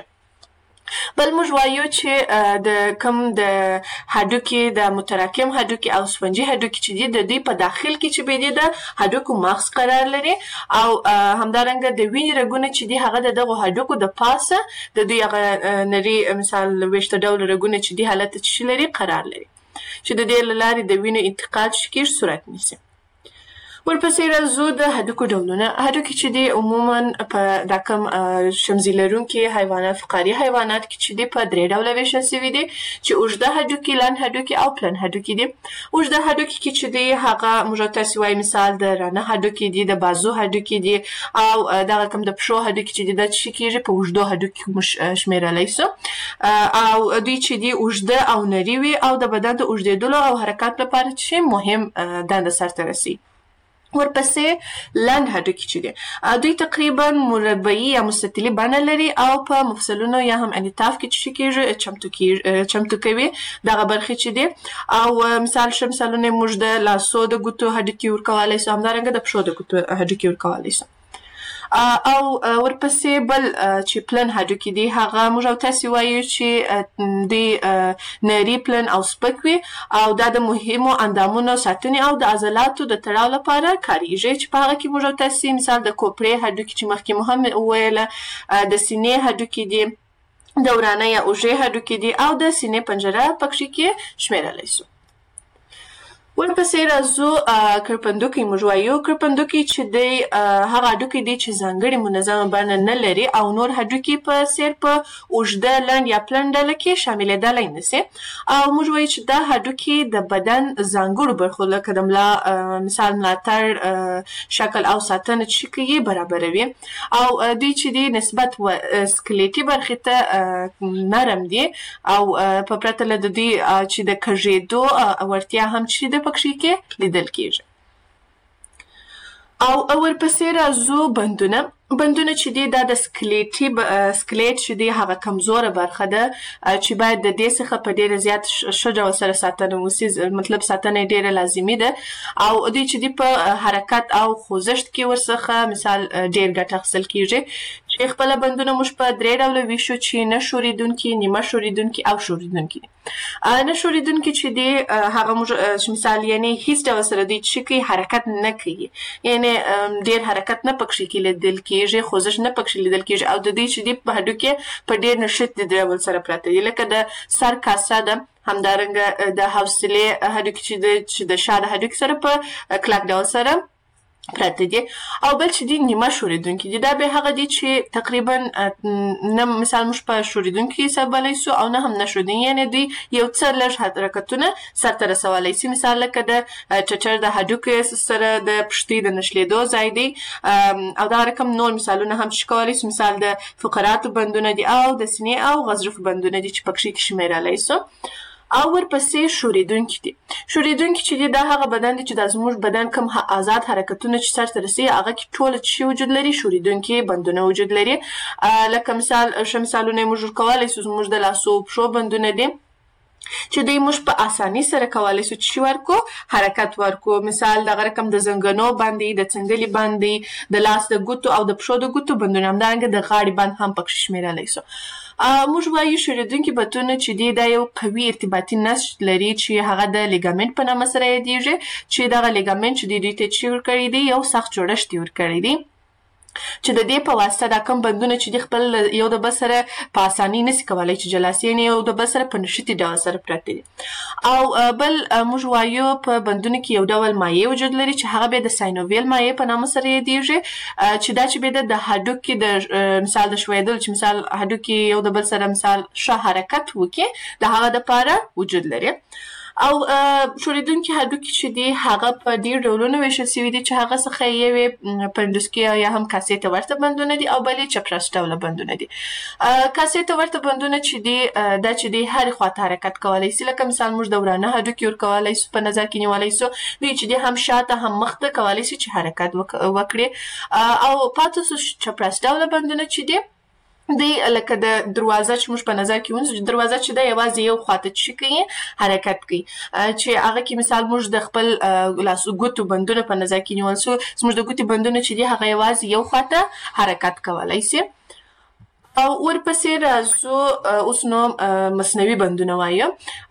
بل موږ وایو چې د کم د هډوکي د متراکم هډوکي او سفنجي هډوکي چې دي د دوی په داخل کې چې به دي د هډوکو مغز قرار لري او همدارنګه د وینې رګونه چې دي هغه د دغو هډوکو د پاسه د دوی هغه نري مثال ویشته ډول رګونه چې دي حالت چې لري قرار لري چې د دې له لارې د وینې انتقال چې کېږي صورت نیسي. ورپسې راځو د هډوکو ډولونه. هډوکي چې دي عموما په دا کوم شمزي لرونکي حیوانات فقاري حیوانات کې چې دي په درې ډوله ویشل سوي دي چې اوږده هډوکي لنډ هډوکي او پلن هډوکي دي. اوږده هډوکي کې چې دي هغه موږ تاسو وایي مثال د رانه هډوکي دي د بازو هډوکي دي او دغه کوم د پښو هډوکي چې دي دا چې کېږي په اوږدو هډوکي موږ شمیرلی سو او دوی چې دي اوږده او نري وي او د بدن د اوږدېدلو او حرکات لپاره چې مهم دنده سرته رسي. ورپسې لنډ هډوکي چې دي دوی تقریبا مربعي یا مستطیلي بڼه لري او په مفصلونو یا هم انعطاف کې چې کېږي چمتو کېږي چمتو کوي دغه برخې چې دي او مثال ښه مثالونه موږ د لاسو د ګوتو هډوکي ورکولی سو همدارنګه د پښو د ګوتو هډوکي ورکولی سو. او ورپسې بل چې پلن هډوکي دي هغه موږ او تاسو وایو چې دوی نري پلن او سپک وي او دا د مهمو اندامونو ساتنې او د عضلاتو د تړاو لپاره کارېږي چې په هغه کې موږ او تاسو مثال د کوپړې هډوکي چې مخکې مو هم وویله د سینې هډوکي دي د ورانه یا اوږې هډوکي دي او د سینې پنجره پکې کې شمیرلی سو. ورپسې راځو کرپندوکي موږ وایو. کرپندوکي چې دی هغه هډوکي دي چې ځانګړې منظمه بڼه نه لري او نور هډوکي په څېر په اوږده لنډ یا پلن ډله کې شاملېدلی نه سي او موږ وایو چې دا هډوکي د بدن ځانګړو برخو لکه د ملا مثال ملاتړ شکل او ساتنه چې کوي برابروي او دوی چې دي نسبت سکلیټي برخې ته نرم دي او په پرته له د دوی چې د کږېدو وړتیا هم چې د پکې کې لیدل کېږي. او ورپسې راځو بندونه. بندونه چې دي دا د سکلیټي سکلیټ چې دی هغه کمزوره برخه ده چې باید د دې څخه په ډېره زیات ښه ډول سره ساتنه وسي مطلب ساتنه یې ډېره لازمي ده او دوی چې دي په حرکت او خوځښت کې ورڅخه مثال ډېر ګټه اخیستل کېږي چې خپل بندونه موږ په درې ډوله ویشو چې نه شوریدونکي، نیمه شوریدونکي او شوریدونکي دي. نه شوریدونکي چې دي هغه موږ مثال یعنی هیڅ ډول سره دوی چې کوي حرکت نه کوي، یعنی ډېر حرکت نه پکې کې لیدل کېږي، خوځښت نه پکې لیدل کېږي، او د دې چې دي په هډوکي په ډېر نښتې ډول سره پراته دي، لکه د سر کاسه ده، همدارنګه د حوصلې هډوکي چې د چې د شا د هډوکي سره په کلک ډول سره پراته دي. او بل چې دي نیمه شوریدونکي دي، دا به هغه دي چې تقریبا نه مثال موږ په شوریدونکي حسابولی سو او نه هم نه شوریدونکي، یعنی دوی یو څه لږ حرکتونه سرته رسولی سي. مثال لکه د ټټر د هډوکي سره د پښتۍ د نښلېدو ځای دی، او دا رقم نور مثالونه هم چې کولی سو، مثال د فقراتو بندونه دي او د سینې او غضروف بندونه دي چې پکې کې شمیرلی سو. او ورپسې شوریدونکي دي. شوریدونکي چې دي دا هغه بدن دي چې د زموږ بدن کوم آزاد حرکتونه چې سرته رسي هغه کې ټوله چې وجود لري شوریدونکي بندونه وجود لري. لکه مثال ښه مثالونه موږ کولی سو، زموږ د لاسو پښو بندونه دي چې دوی موږ په اساني سره کولی سو چې ورکو حرکت ورکو. مثال دغه رقم د زنګنو بند دی، د څنډلې بند دی، د لاس د ګوتو او د پښو د ګوتو بندونه، همدارنګه د غاړې بند هم پکې شمیرلی سو. موږ وایو شوریدونکي بندونه چې دی دا یو قوي ارتباطي نسج لري چې هغه د لیګامنټ په نامه سره یادیږي، چې دغه لیګامنټ چې دی دوی ته چې ورکړی دی یو سخت جوړښت یې ورکړی دی چې د دې په واسطه دا کوم بندونه چې د خپل یو د بل سره په اساني نسي کولی چې جلا سي، یعنې یو د بل سره په نښتي ډول سره پراته دي. او بل موږ وایو په بندونو کې یو ډول مایع وجود لري چې هغه بیا د ساینوویل مایع په نامه سره یادیږي، چې دا چې بیا د هډوکي د مثال د ښویېدلو چې مثال هډوکي یو د بل سره مثال ښه حرکت وکړي د هغه دپاره وجود لري. او شوریدونکي هډوکي چې دي هغه په ډېر ډولونو ویشل سوي دي، چې هغه څخه یوې پنډوسکي یا هم کاسې ته ورته بندونه دي او بلې چپراس ډوله بندونه دي. کاسې ته ورته بندونه چې دي دا چې دي هرې خواته حرکت کولی سي، لکه مثال موږ د ورانه هډوکي ورکولی سو، په نظر کې نیولی سو، دوی چې دي هم شاته هم مخته کولی سي چې حرکت وکړي. او پاتې سو چپراس ډوله بندونه چې دي دی لکه د دروازه چې موږ په نظر کې ونیسو، دروازه چې ده یوازې یو خواته چې کوي حرکت کوي، چې هغه کې مثال موږ د خپل لاسو ګوتو بندونه په نظر کې نیول سو، زموږ د ګوتې بندونه چې دي هغه یوازې یو خواته حرکت کولی سي. او ورپسې راځو اوس نو مصنوعي بندونه وایو.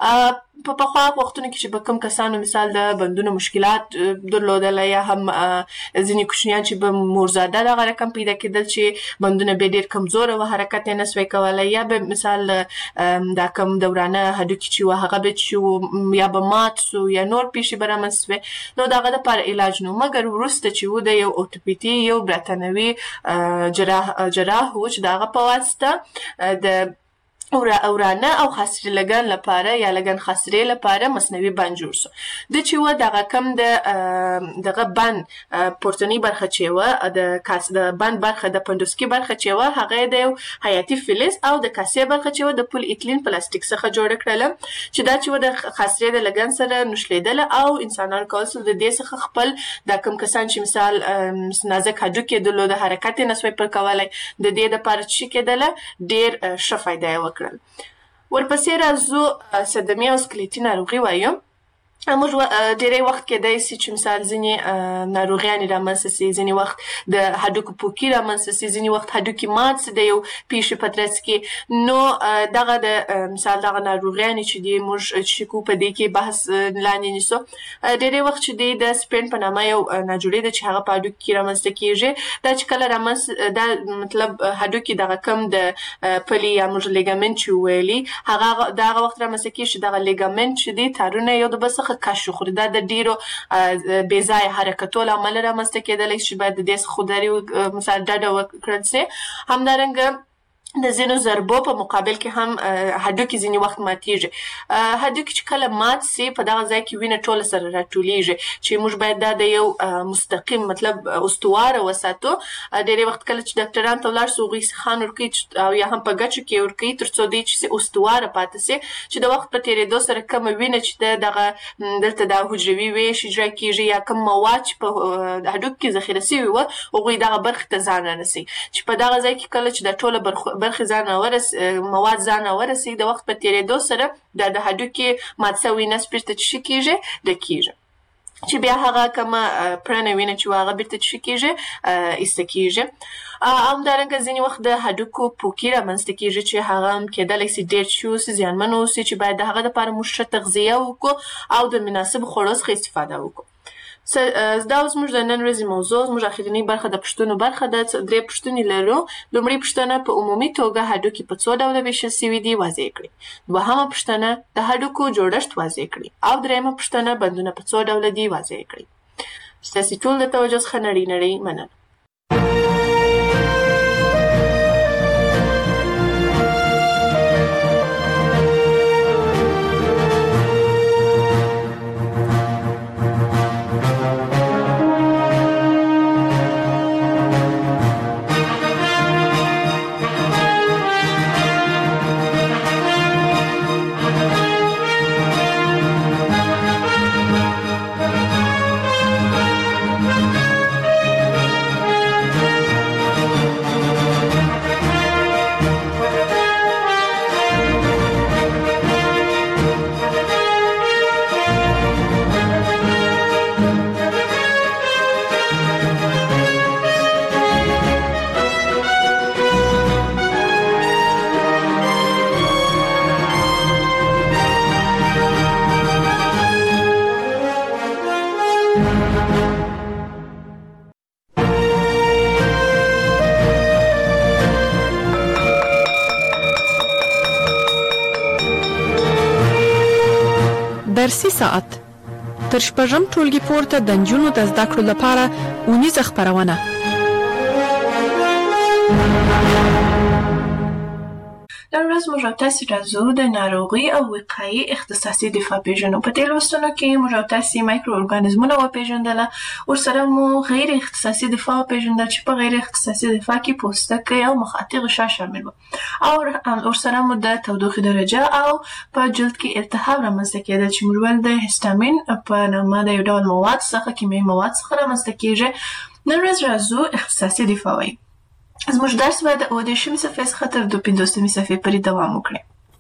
په پخوا وختونو کې چې به کوم کسانو مثال د بندونو مشکلات درلودله، یا هم ځینې کوچنیان چې به مورزاده دغه رقم پیدا کېدل چې بندونه به ډېر کمزوره وه، حرکت یې نه سوی کولی، یا به مثال دا کوم د ورانه هډوکي چې وه هغه به چې یا به مات سو یا نور پیښې به رامنځته سوې، نو د هغه دپاره علاج نو. مګر وروسته چې و د یو اوتوپیتي یو برتانوي جراح جراح و چې د هغه په واسطه د ورانه او خاصرې لګن لپاره یا لګن خاصرې لپاره مصنوعي بند جوړ سو. د چې و دغه کم د دغه بند پورتنۍ برخه چې وه د کاس د بند برخه د پنډوسکي برخه چې وه هغه د یو حیاتي فلز او د کاسې برخه چې وه د پول ایتلین پلاستیک څخه جوړه کړله، چې دا چې وه د خاصرې د لګن سره نښلېدله او انسانان کولی سول د دې څخه خپل دا کوم کسان چې مثال نازک هډوکي یې درلوده حرکت یې نه سوی پر کولی، د دې دپاره چې کېدله ډېر ښه فایده یې وکړه. ورپسې راځو صدمې او سکلیټي ناروغي وایو. موږ ډېری وخت کېدای سي چې مثال ځینې ناروغیانې رامنځته سي، ځینې وخت د هډوکو پوکي رامنځته سي، ځینې وخت هډوکي مات سي د یو پیښې په ترڅ کې. نو دغه د مثال دغه ناروغیانې چې دي موږ چې کوو په دې کې بحث لاندې نیسو. ډېری وخت چې دی د سپین په نامه یو ناجوړې ده چې هغه په هډوکي کې رامنځته کېږي. دا چې کله رامنځته دا مطلب هډوکي دغه کم د پلي یا موږ لیګامنټ چې وویلي هغه د هغه وخت رامنځته کېږي چې دغه لیګامنټ چې دی تارونه یو د بل څخه کش وخوري. دا د ډېرو بې ځایه حرکتو له امله رامنځته کېدلی چې باید د دې څخه خودداري مثال ډډه وکړل سي. همدارنګه د ځینو ضربو په مقابل کې هم هډوکي ځینې وخت ماتېږي. هډوکي چې کله مات سي په دغه ځای کې وینه ټوله سره راټولېږي، چې موږ باید دا د یو مستقیم مطلب استواره وساتو. ډېری وخت کله چې ډاکټرانو ته ولاړ سو هغوی سیخان ورکوي او یا هم په ګچو کې ورکوي تر څو دوی چې استواره پاتې سي، چې د وخت په تېرېدو سره کومه وینه چې دغه دلته دا حجروي ویش اجرا کېږي یا کوم مواد چې په هډوکي کې ذخیره سوي وه هغوی دغه برخې ته ځان رارسوي، چې په دغه ځای کې کله چې دا ټوله برخې ځان مواد ځان ورسوي د وخت په تېرېدو سره دا د هډوکي مات سوی نسج بېرته چې ښه کېږي ډکېږي. چې بیا هغه کومه پرنه وینه چې هغه بیرته څه کېږي ایسته کېږي. همدارنګه ځینې وخت د هډوکو پوکي رامنځته کېږي چې هغه هم کېدلی سي ډېر شي اوسي، زیانمن اوسي، چې باید د هغه دپاره موږ ښه تغذیه وکړو او د مناسبو خوړو څخه استفاده وکړو. دا زموږ د نن ورځې موضوع، زموږ اخرنۍ برخه د پوښتنو برخه ده. درې پوښتنې لرو. لومړۍ پوښتنه: په عمومي توګه هډوکي په څو ډوله ویشل سوي دي؟ واضح کړئ. دوهمه پوښتنه: د هډوکو جوړښت واضح کړئ. او درېیمه پوښتنه: بندونه په څو ډوله دي؟ واضح کړئ. ستاسې ټول د توجه څخه نړۍ نړۍ مننه. درسي ساعت تر شپږم ټولګي پورته د نجونو د زده کړو لپاره اونیزه خپرونه. نن ورځ موږ او تاسې راځو د ناروغۍ او وقایې اختصاصي دفاع پېژنو. په دې لوستونو کې موږ او تاسې مایکرو ارګانیزمونه وپېژندله، ورسره مو غیر اختصاصي دفاع وپېژندل چې په غیر اختصاصي دفاع کې پوستکی او مخاطي غشا شامل وو، او ورسره مو د تودوخې درجه او په جلد کې التهاب رامنځته کېدل چې موږ ویل د هیسټامین په نامه د یو ډول مواد څخه کیمیاوي مواد څخه رامنځته کېږي. نن ورځ راځو اختصاصي دفاع وایي. زموږ درس به د اووه دېرشمې صفحې څخه تر دوه پنځوسمې صفحې پورې دوام وکړي.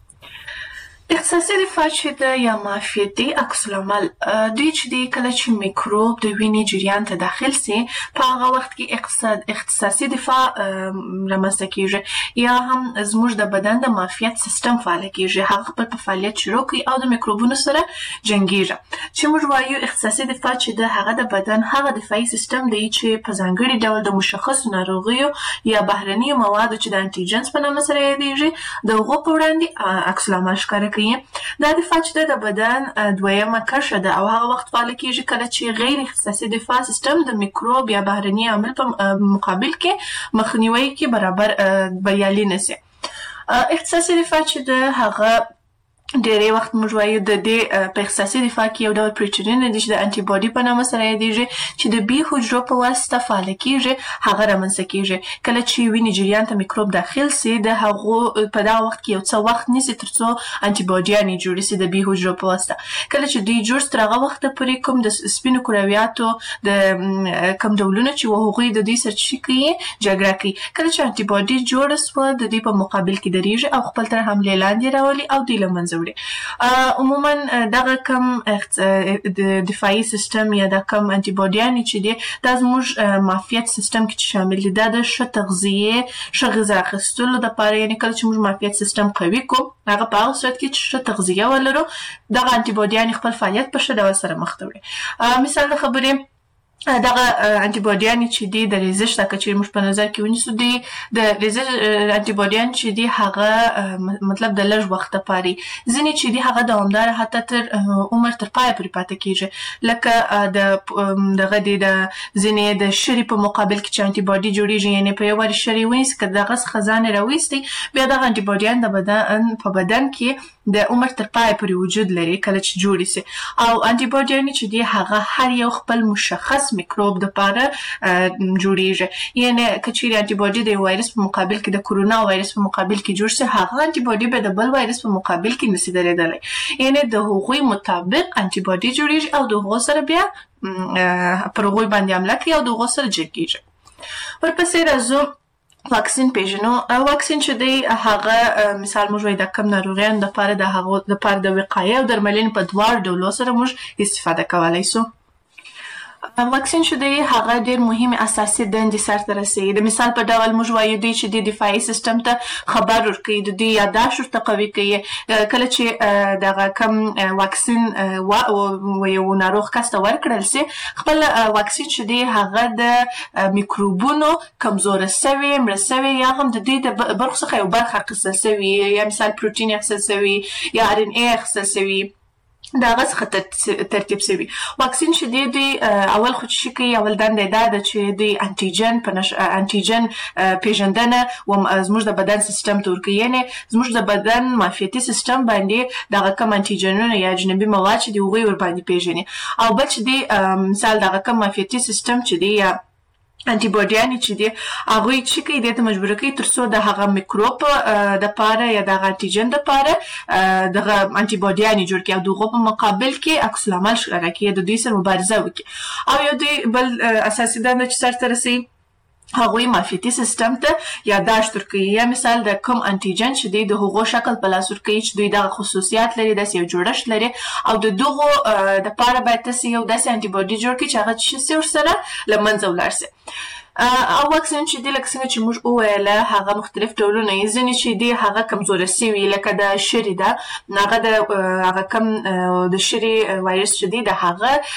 اختصاصي دفاع چې د یا معافیتي عکس العمل دوی چې دی کله چې میکروب د وینې جریان ته داخل سي په هغه وخت کې اقتصاد اختصاصي دفاع رامنځته کېږي، یا هم زموږ د بدن د معافیت سیستم فعال کېږي، هغه خپل په فعالیت شروع کوي او د میکروبونو سره جنګېږي. چې موږ وایو اختصاصي دفاع چې د هغه د بدن هغه دفاعي سیستم دی چې په ځانګړي ډول د مشخصو ناروغیو یا بهرنیو موادو چې د انټيجنز په نامه سره یادېږي د هغو په وړاندې عکس العمل ښکاره کوي. دا دفاع چې د بدن دویمه کرښه ده او هغه وخت فعال کېږي کله چې غیر اختصاصي دفاع سیستم د میکروب یا بهرني عامل په مقابل کې مخنیوي کې برابر بریالي نشي. اختصاصي دفاع چې د هغه ډېری وخت موږ وایو د دې په اختصاصي دفاع کې یو ډول پروټینونه دي چې د انټي باډي په نامه سره یادېږي چې د بي حجرو په واسطه فعال کېږي، هغه رامنځته کېږي. کله چې وینې جریان ته میکروب داخل سي د هغو په دغه وخت کې یو څه وخت نیسي تر څو انټي باډیانې جوړې سي د بي حجرو په واسطه. کله چې دوی جوړ تر هغه وخته پورې کوم د سپینو کرویاتو د کوم ډولونه چې هغوی د دوی سره څه کوي جګړه کوي. کله چې انټي باډي جوړه سوه د دوی په مقابل کې درېږي او خپل تر حملې لاندې راولي او دوی له منځه وړي. عموما دغه کم دفاعي سیستم یا د کم انټي باډیانې چې دي دا زموږ معافیت سیستم کې شامل دي. دا د ښه تغذیې ښه غذا اخیستلو دپاره، یعنې کله چې موږ معافیت سیستم قوي کوو هغه په هغه صورت کې چې ښه تغذیه ولرو دغه انټي باډیانې خپل فعالیت په ښه ډول سره مخ ته وړي. مثال د خبرې دغه انټي باډیانې چې دي د ریزش دا کچې موږ په نظر کې ونیسو دي د ریزش انټي باډیان چې دي هغه مطلب د لږ وخت لپاره ځینې چې دي هغه دوامدار حتی تر عمر تر پای پورې پاتې کېږي، لکه د دغه د ځینې د شری په مقابل کې چې انټي باډي جوړیږي، یعنې په یو وارې شری ونیسي که دغه څخه ځان یې راویستی بیا دغه انټي باډیان د بدن په بدن کې د عمر تر پای پورې وجود لري کله چې جوړې سي. او انټي باډیان چې دي هغه هر یو خپل مشخص میکروب دپاره جوړیږي، یعنې که چیرې انټي باډي د وایرس په مقابل کې د کرونا وایرس په مقابل کې جوړ سي هغه انټي باډي به د بل وایرس په مقابل کې نشي درېدلی، یعنې د هغوی مطابق انټي باډي جوړیږي او د هغو سره بیا پر هغوی باندې حمله کوي او د هغو سره جنګیږي. ورپسې راځو واکسین پیژنو. واکسین چې دی هغه مثال موږ وایو د کم ناروغیانو دپاره د هغو دپاره د وقایې او درملنې په دواړو ډولو سره موږ استفاده کولی سو. واکسین چې دی هغه ډېر مهمه اساسي دندې سرته رسوي. د مثال په ډول موږ وایو دی چې د دفاعي سیستم ته خبر ورکوي، د دې یاداشت ورته قوي کوي. کله چې دغه کم واکسین و یو ناروغ کس ته ورکړل سي، خپل واکسین چې دی هغه د میکروبونو کمزوره سوي، مړه سوي یا هم د دې د برخو څخه یو برخه اخیستل سوي، یا مثال پروټین اخیستل سوي یا ار ان اي اخیستل سوي، دا هغه څخه ترتیب سوي. واکسین چې دی دوی اول خو چې کوي، اول دنده دا ده چې دوی انټیجن په نش... انټیجن پیژندنه و زموږ د بدن سیستم ته ورکوي، یعنې زموږ د بدن معافیتي سیستم باندې دغه کم انټیجنونه یا اجنبي مواد چې دی هغوی ورباندې پیژني. او بل چې دی مثال دغه کم معافیتي سیستم چې دی یا انټي باډیانې چې دي هغوی چې کوي دې ته مجبور کوي تر څو د هغه میکروب د پاره یا د انټیجن د پاره دغه انټي باډیانې جوړ کړي او دغه په مقابل کې عکس العمل ښکاره کړي، د دوی سره مبارزه وکړي. او یو دوی بل اساسي دنده چې سرته رسوي هغوی معافیتي سیستم ته یاداشت ورکوي، یا مثال د کوم انټیجن چې دی د هغو شکل په لاس ورکوي چې دوی دغه خصوصیات لري، داسې یو جوړښت لري، او د دغو دپاره باید تاسې یو داسې انټي باډي جوړ کړي چې هغه څه سي ورسره له منځه ولاړ سي. او واکسین چې دی لکه څنګه چې موږ وویله هغه مختلف ډولونه یې، ځینې چې دی هغه کمزوره سوي لکه د شري ده، هغه د هغه کم د شري وایرس چې دی د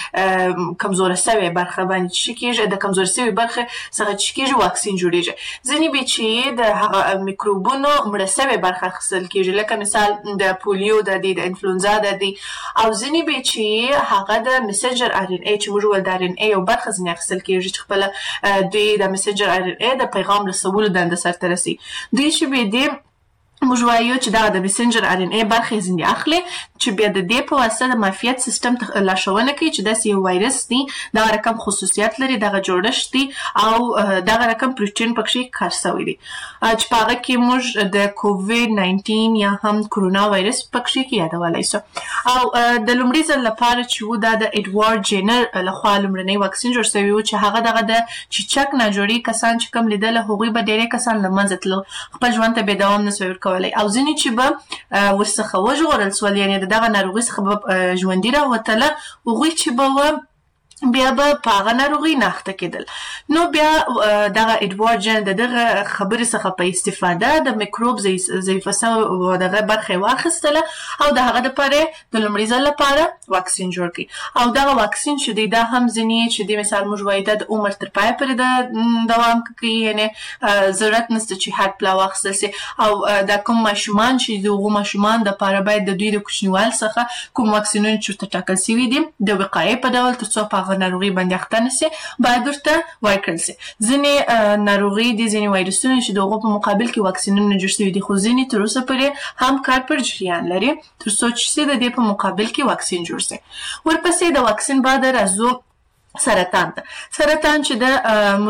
هغه کمزوره سوي برخه باندې چې کېږي، د کمزوره سوي برخه څخه چې کېږي واکسین جوړېږي. ځینې بیا چې د هغه میکروبونو مړه سوي برخه اخیستل کېږي، لکه مثال د پولیو د دی، د انفلونزا د دی. او ځینې بیا چې هغه د مسنجر ار ان اي چې موږ ویل د ار ان اي یو برخه ځینې اخیستل کېږي چې خپله دوی د مسنجر ار ان اي د پیغام رسولو دنده سرته رسي. دوی چې بیا دی موږ وایو چې دا د مسنجر ار ان اي برخې ځینې اخلي چې بیا د دې په واسطه د معافیت سیستم ته لارښوونه کوي چې داسې یو وایرس دی، دغه رقم خصوصیات لري، دغه جوړښت دی او دغه رقم پروټین پکې کار سوی دی چې په هغه کې موږ د کووید ناینټین یا هم کرونا وایرس پکې کې یادولی سو. او د لومړي ځل لپاره چې و دا د اډوارډ جینر لخوا لومړنی واکسین جوړ سوی و چې هغه دغه د چیچک ناجوړي کسان چې کوم لیدله هغوی به ډېری کسان له منځه تلل، خپل ژوند ته بې دوام نه سوی ورکولی. او ځینې چې به ورڅخه وژغورل سول، یعنې د دغه ناروغۍ څخه به ژوندي راوتله، هغوی چې به و بیا به په هغه ناروغۍ نه اخته کېدل. نو بیا دغه اډوارډ جن د دغه خبرې څخه په استفاده د میکروب ضعیفه سوې دغه برخه یې واخیستله او د هغه دپاره د لومړي ځل لپاره واکسین جوړ کړي. او دغه واکسین چې دی دا هم ځینې چې دی مثال موږ وایو دا د عمر تر پایه پورې د دوام کوي، یعنې ضرورت نشته چې هر پله واخیستل سي. او دا کوم ماشومان چې د هغو ماشومان دپاره باید د دوی د کوچنیوال څخه کوم واکسینونه چې ورته ټاکل سوي دي د وقایې په ډول تر څو په هغه ناروغي باندې اخته نه سي باید ورته ورکړل سي. ځینې ناروغي دي، ځینې وایرسونه چې د هغو په مقابل کې واکسینونه جوړ سوي دي، خو ځینې تر اوسه پورې هم کار پر جریان لري تر څو چې سي د دې په مقابل کې واکسین جوړ سي. ورپسې د واکسین بعد راځو سرطان ته. سرطان چې د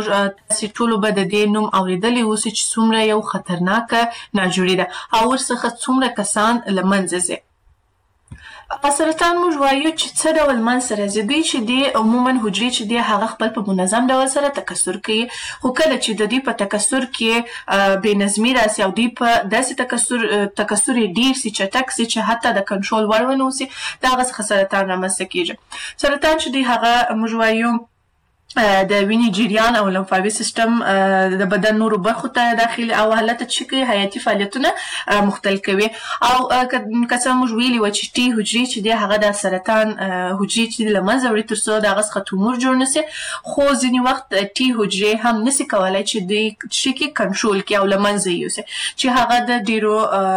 تاسې ټولو به د دې نوم اورېدلی اوسي چې څومره یو خطرناکه ناجوړي ده او ورڅخه څومره کسان له منځه ځي. سرطان موږ وایو چې څه ډول منځته راځي. دوی چې دی عموما حجرې چې دی هغه خپل په منظم ډول سره تکثر کوي، خو کله چې د دوی په تکثر کې بې نظمي راسي او دوی په داسې تکثر تکثر یې ډېر سي، چټک سي چې حتی د کنټرول وړ ونه اوسي، د هغه څخه سرطان رامنځته کېږي. سرطان چې دی هغه موږ وایو د وینې جریان او لمفاوي سیستم د بدن نورو برخو ته داخلي او حالت چې کوي حیاتي فعالیتونه مختل کوي. او که څه موږ ویلي وه چې ټي حجرې چې دی هغه د سرطان حجرې چې دی له منځه وړي تر څو د هغه څخه تومور جوړ نه سي، خو ځینې وخت ټي حجرې هم نسي کولی چې دوی چې کې کنټرول کړي او له منځه یوسي، چې هغه د ډېرو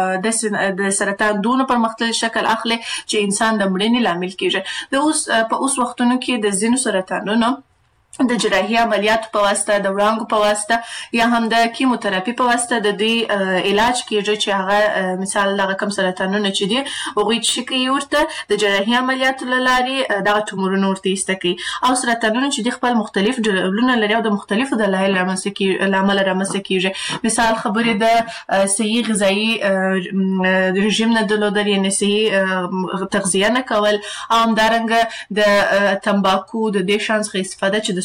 د سرطان دونه پرمختللی شکل اخلي چې انسان د مړینې لامل کېږي. د اوس په اوس وختونو کې د ځینو سرطانونو د جراحي عملیاتو په واسطه، د وړانګو په واسطه یا هم د کیموتراپي په واسطه د دوی علاج کېږي چې هغه مثال دغه کم سرطانونه چې دي هغوی چې کوي ورته د جراحي عملیاتو له لارې دغه تومورونه ورته ایسته کوي. او سرطانونه چې دي خپل مختلف ډولونه لري او د مختلفو دلایلو له امله رامنځته کېږي. مثال خبرې د صحي غذایي رژیم نه درلودل، یعنې صحي تغذیه نه کول، او همدارنګه د تمباکو د دې شیانو څخه استفاده چې د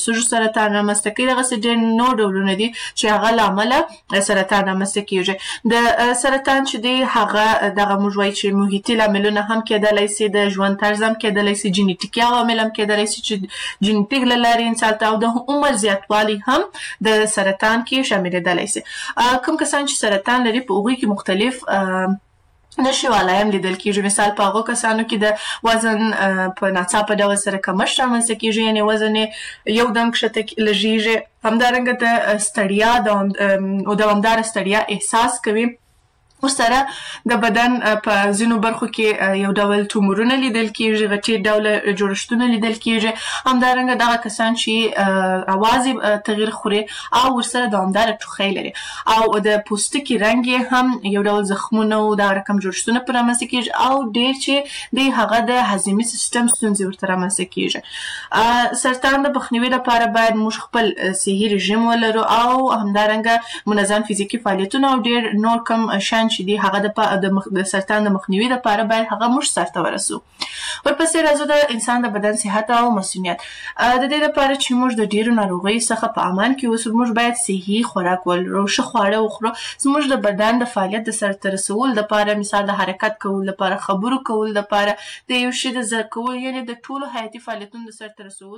سږو سرطان رامنځته کوي. دغسې ډېر نور ډولونه دي چې هغه له امله سرطان رامنځته کېږي. د سرطان چې دی هغه دغه موږ وایو چې محیطي لاملونه هم کېدلی سي، د ژوند طرز هم کېدلی سي، جینیټیکي عوامل هم کېدلی سي چې جینیټیک له لارې انسان ته، او د عمر زیاتوالی هم د سرطان کې شاملېدلی سي. کوم کسان چې سرطان لري په هغوی کې مختلف نشیوالی هم لیدل کېږي. مثال په هغو کسانو کې د وزن په ناڅاپه ډول سره کمښت رامنځته کېږي، یعنې وزن یې یو دم کښته لږېږي. همدارنګه د ستړیا دوامداره ستړیا احساس کوي. ورسره د بدن په ځینو برخو کې یو ډول تومورونه لیدل کېږي، غټې ډوله جوړښتونه لیدل کېږي. همدارنګه دغه کسان چې اواز یې تغییر خوري او ورسره دوامداره ټوخی لري، او د پوستکي رنګ یې هم یو ډول زخمونه او دغه رقم جوړښتونه پرې رامنځته کېږي، او ډېر چې دی هغه د هضمي سیستم ستونزې ورته رامنځته کېږي. سرطان د مخنیوي لپاره باید موږ خپل صحي رژیم ولرو، او همدارنګه منظم فزیکي فعالیتونه او ډېر نور کم شیان چې دی هغه د سرطان د مخنیوي لپاره باید هغه موږ سرته ورسو. ورپسې راځو د انسان د بدن صحت او مسؤلیت. د دې لپاره چې موږ د ډېرو ناروغیو څخه په امان کې اوسو، موږ باید صحي خوراک ولرو، ښه خواړه وخورو. زموږ د بدن د فعالیت د سرته رسولو لپاره، مثال د حرکت کولو لپاره، خبرو کولو لپاره، د یو شي د زده کولو، یعنې د ټولو حیاتي فعالیتونو د سرته رسولو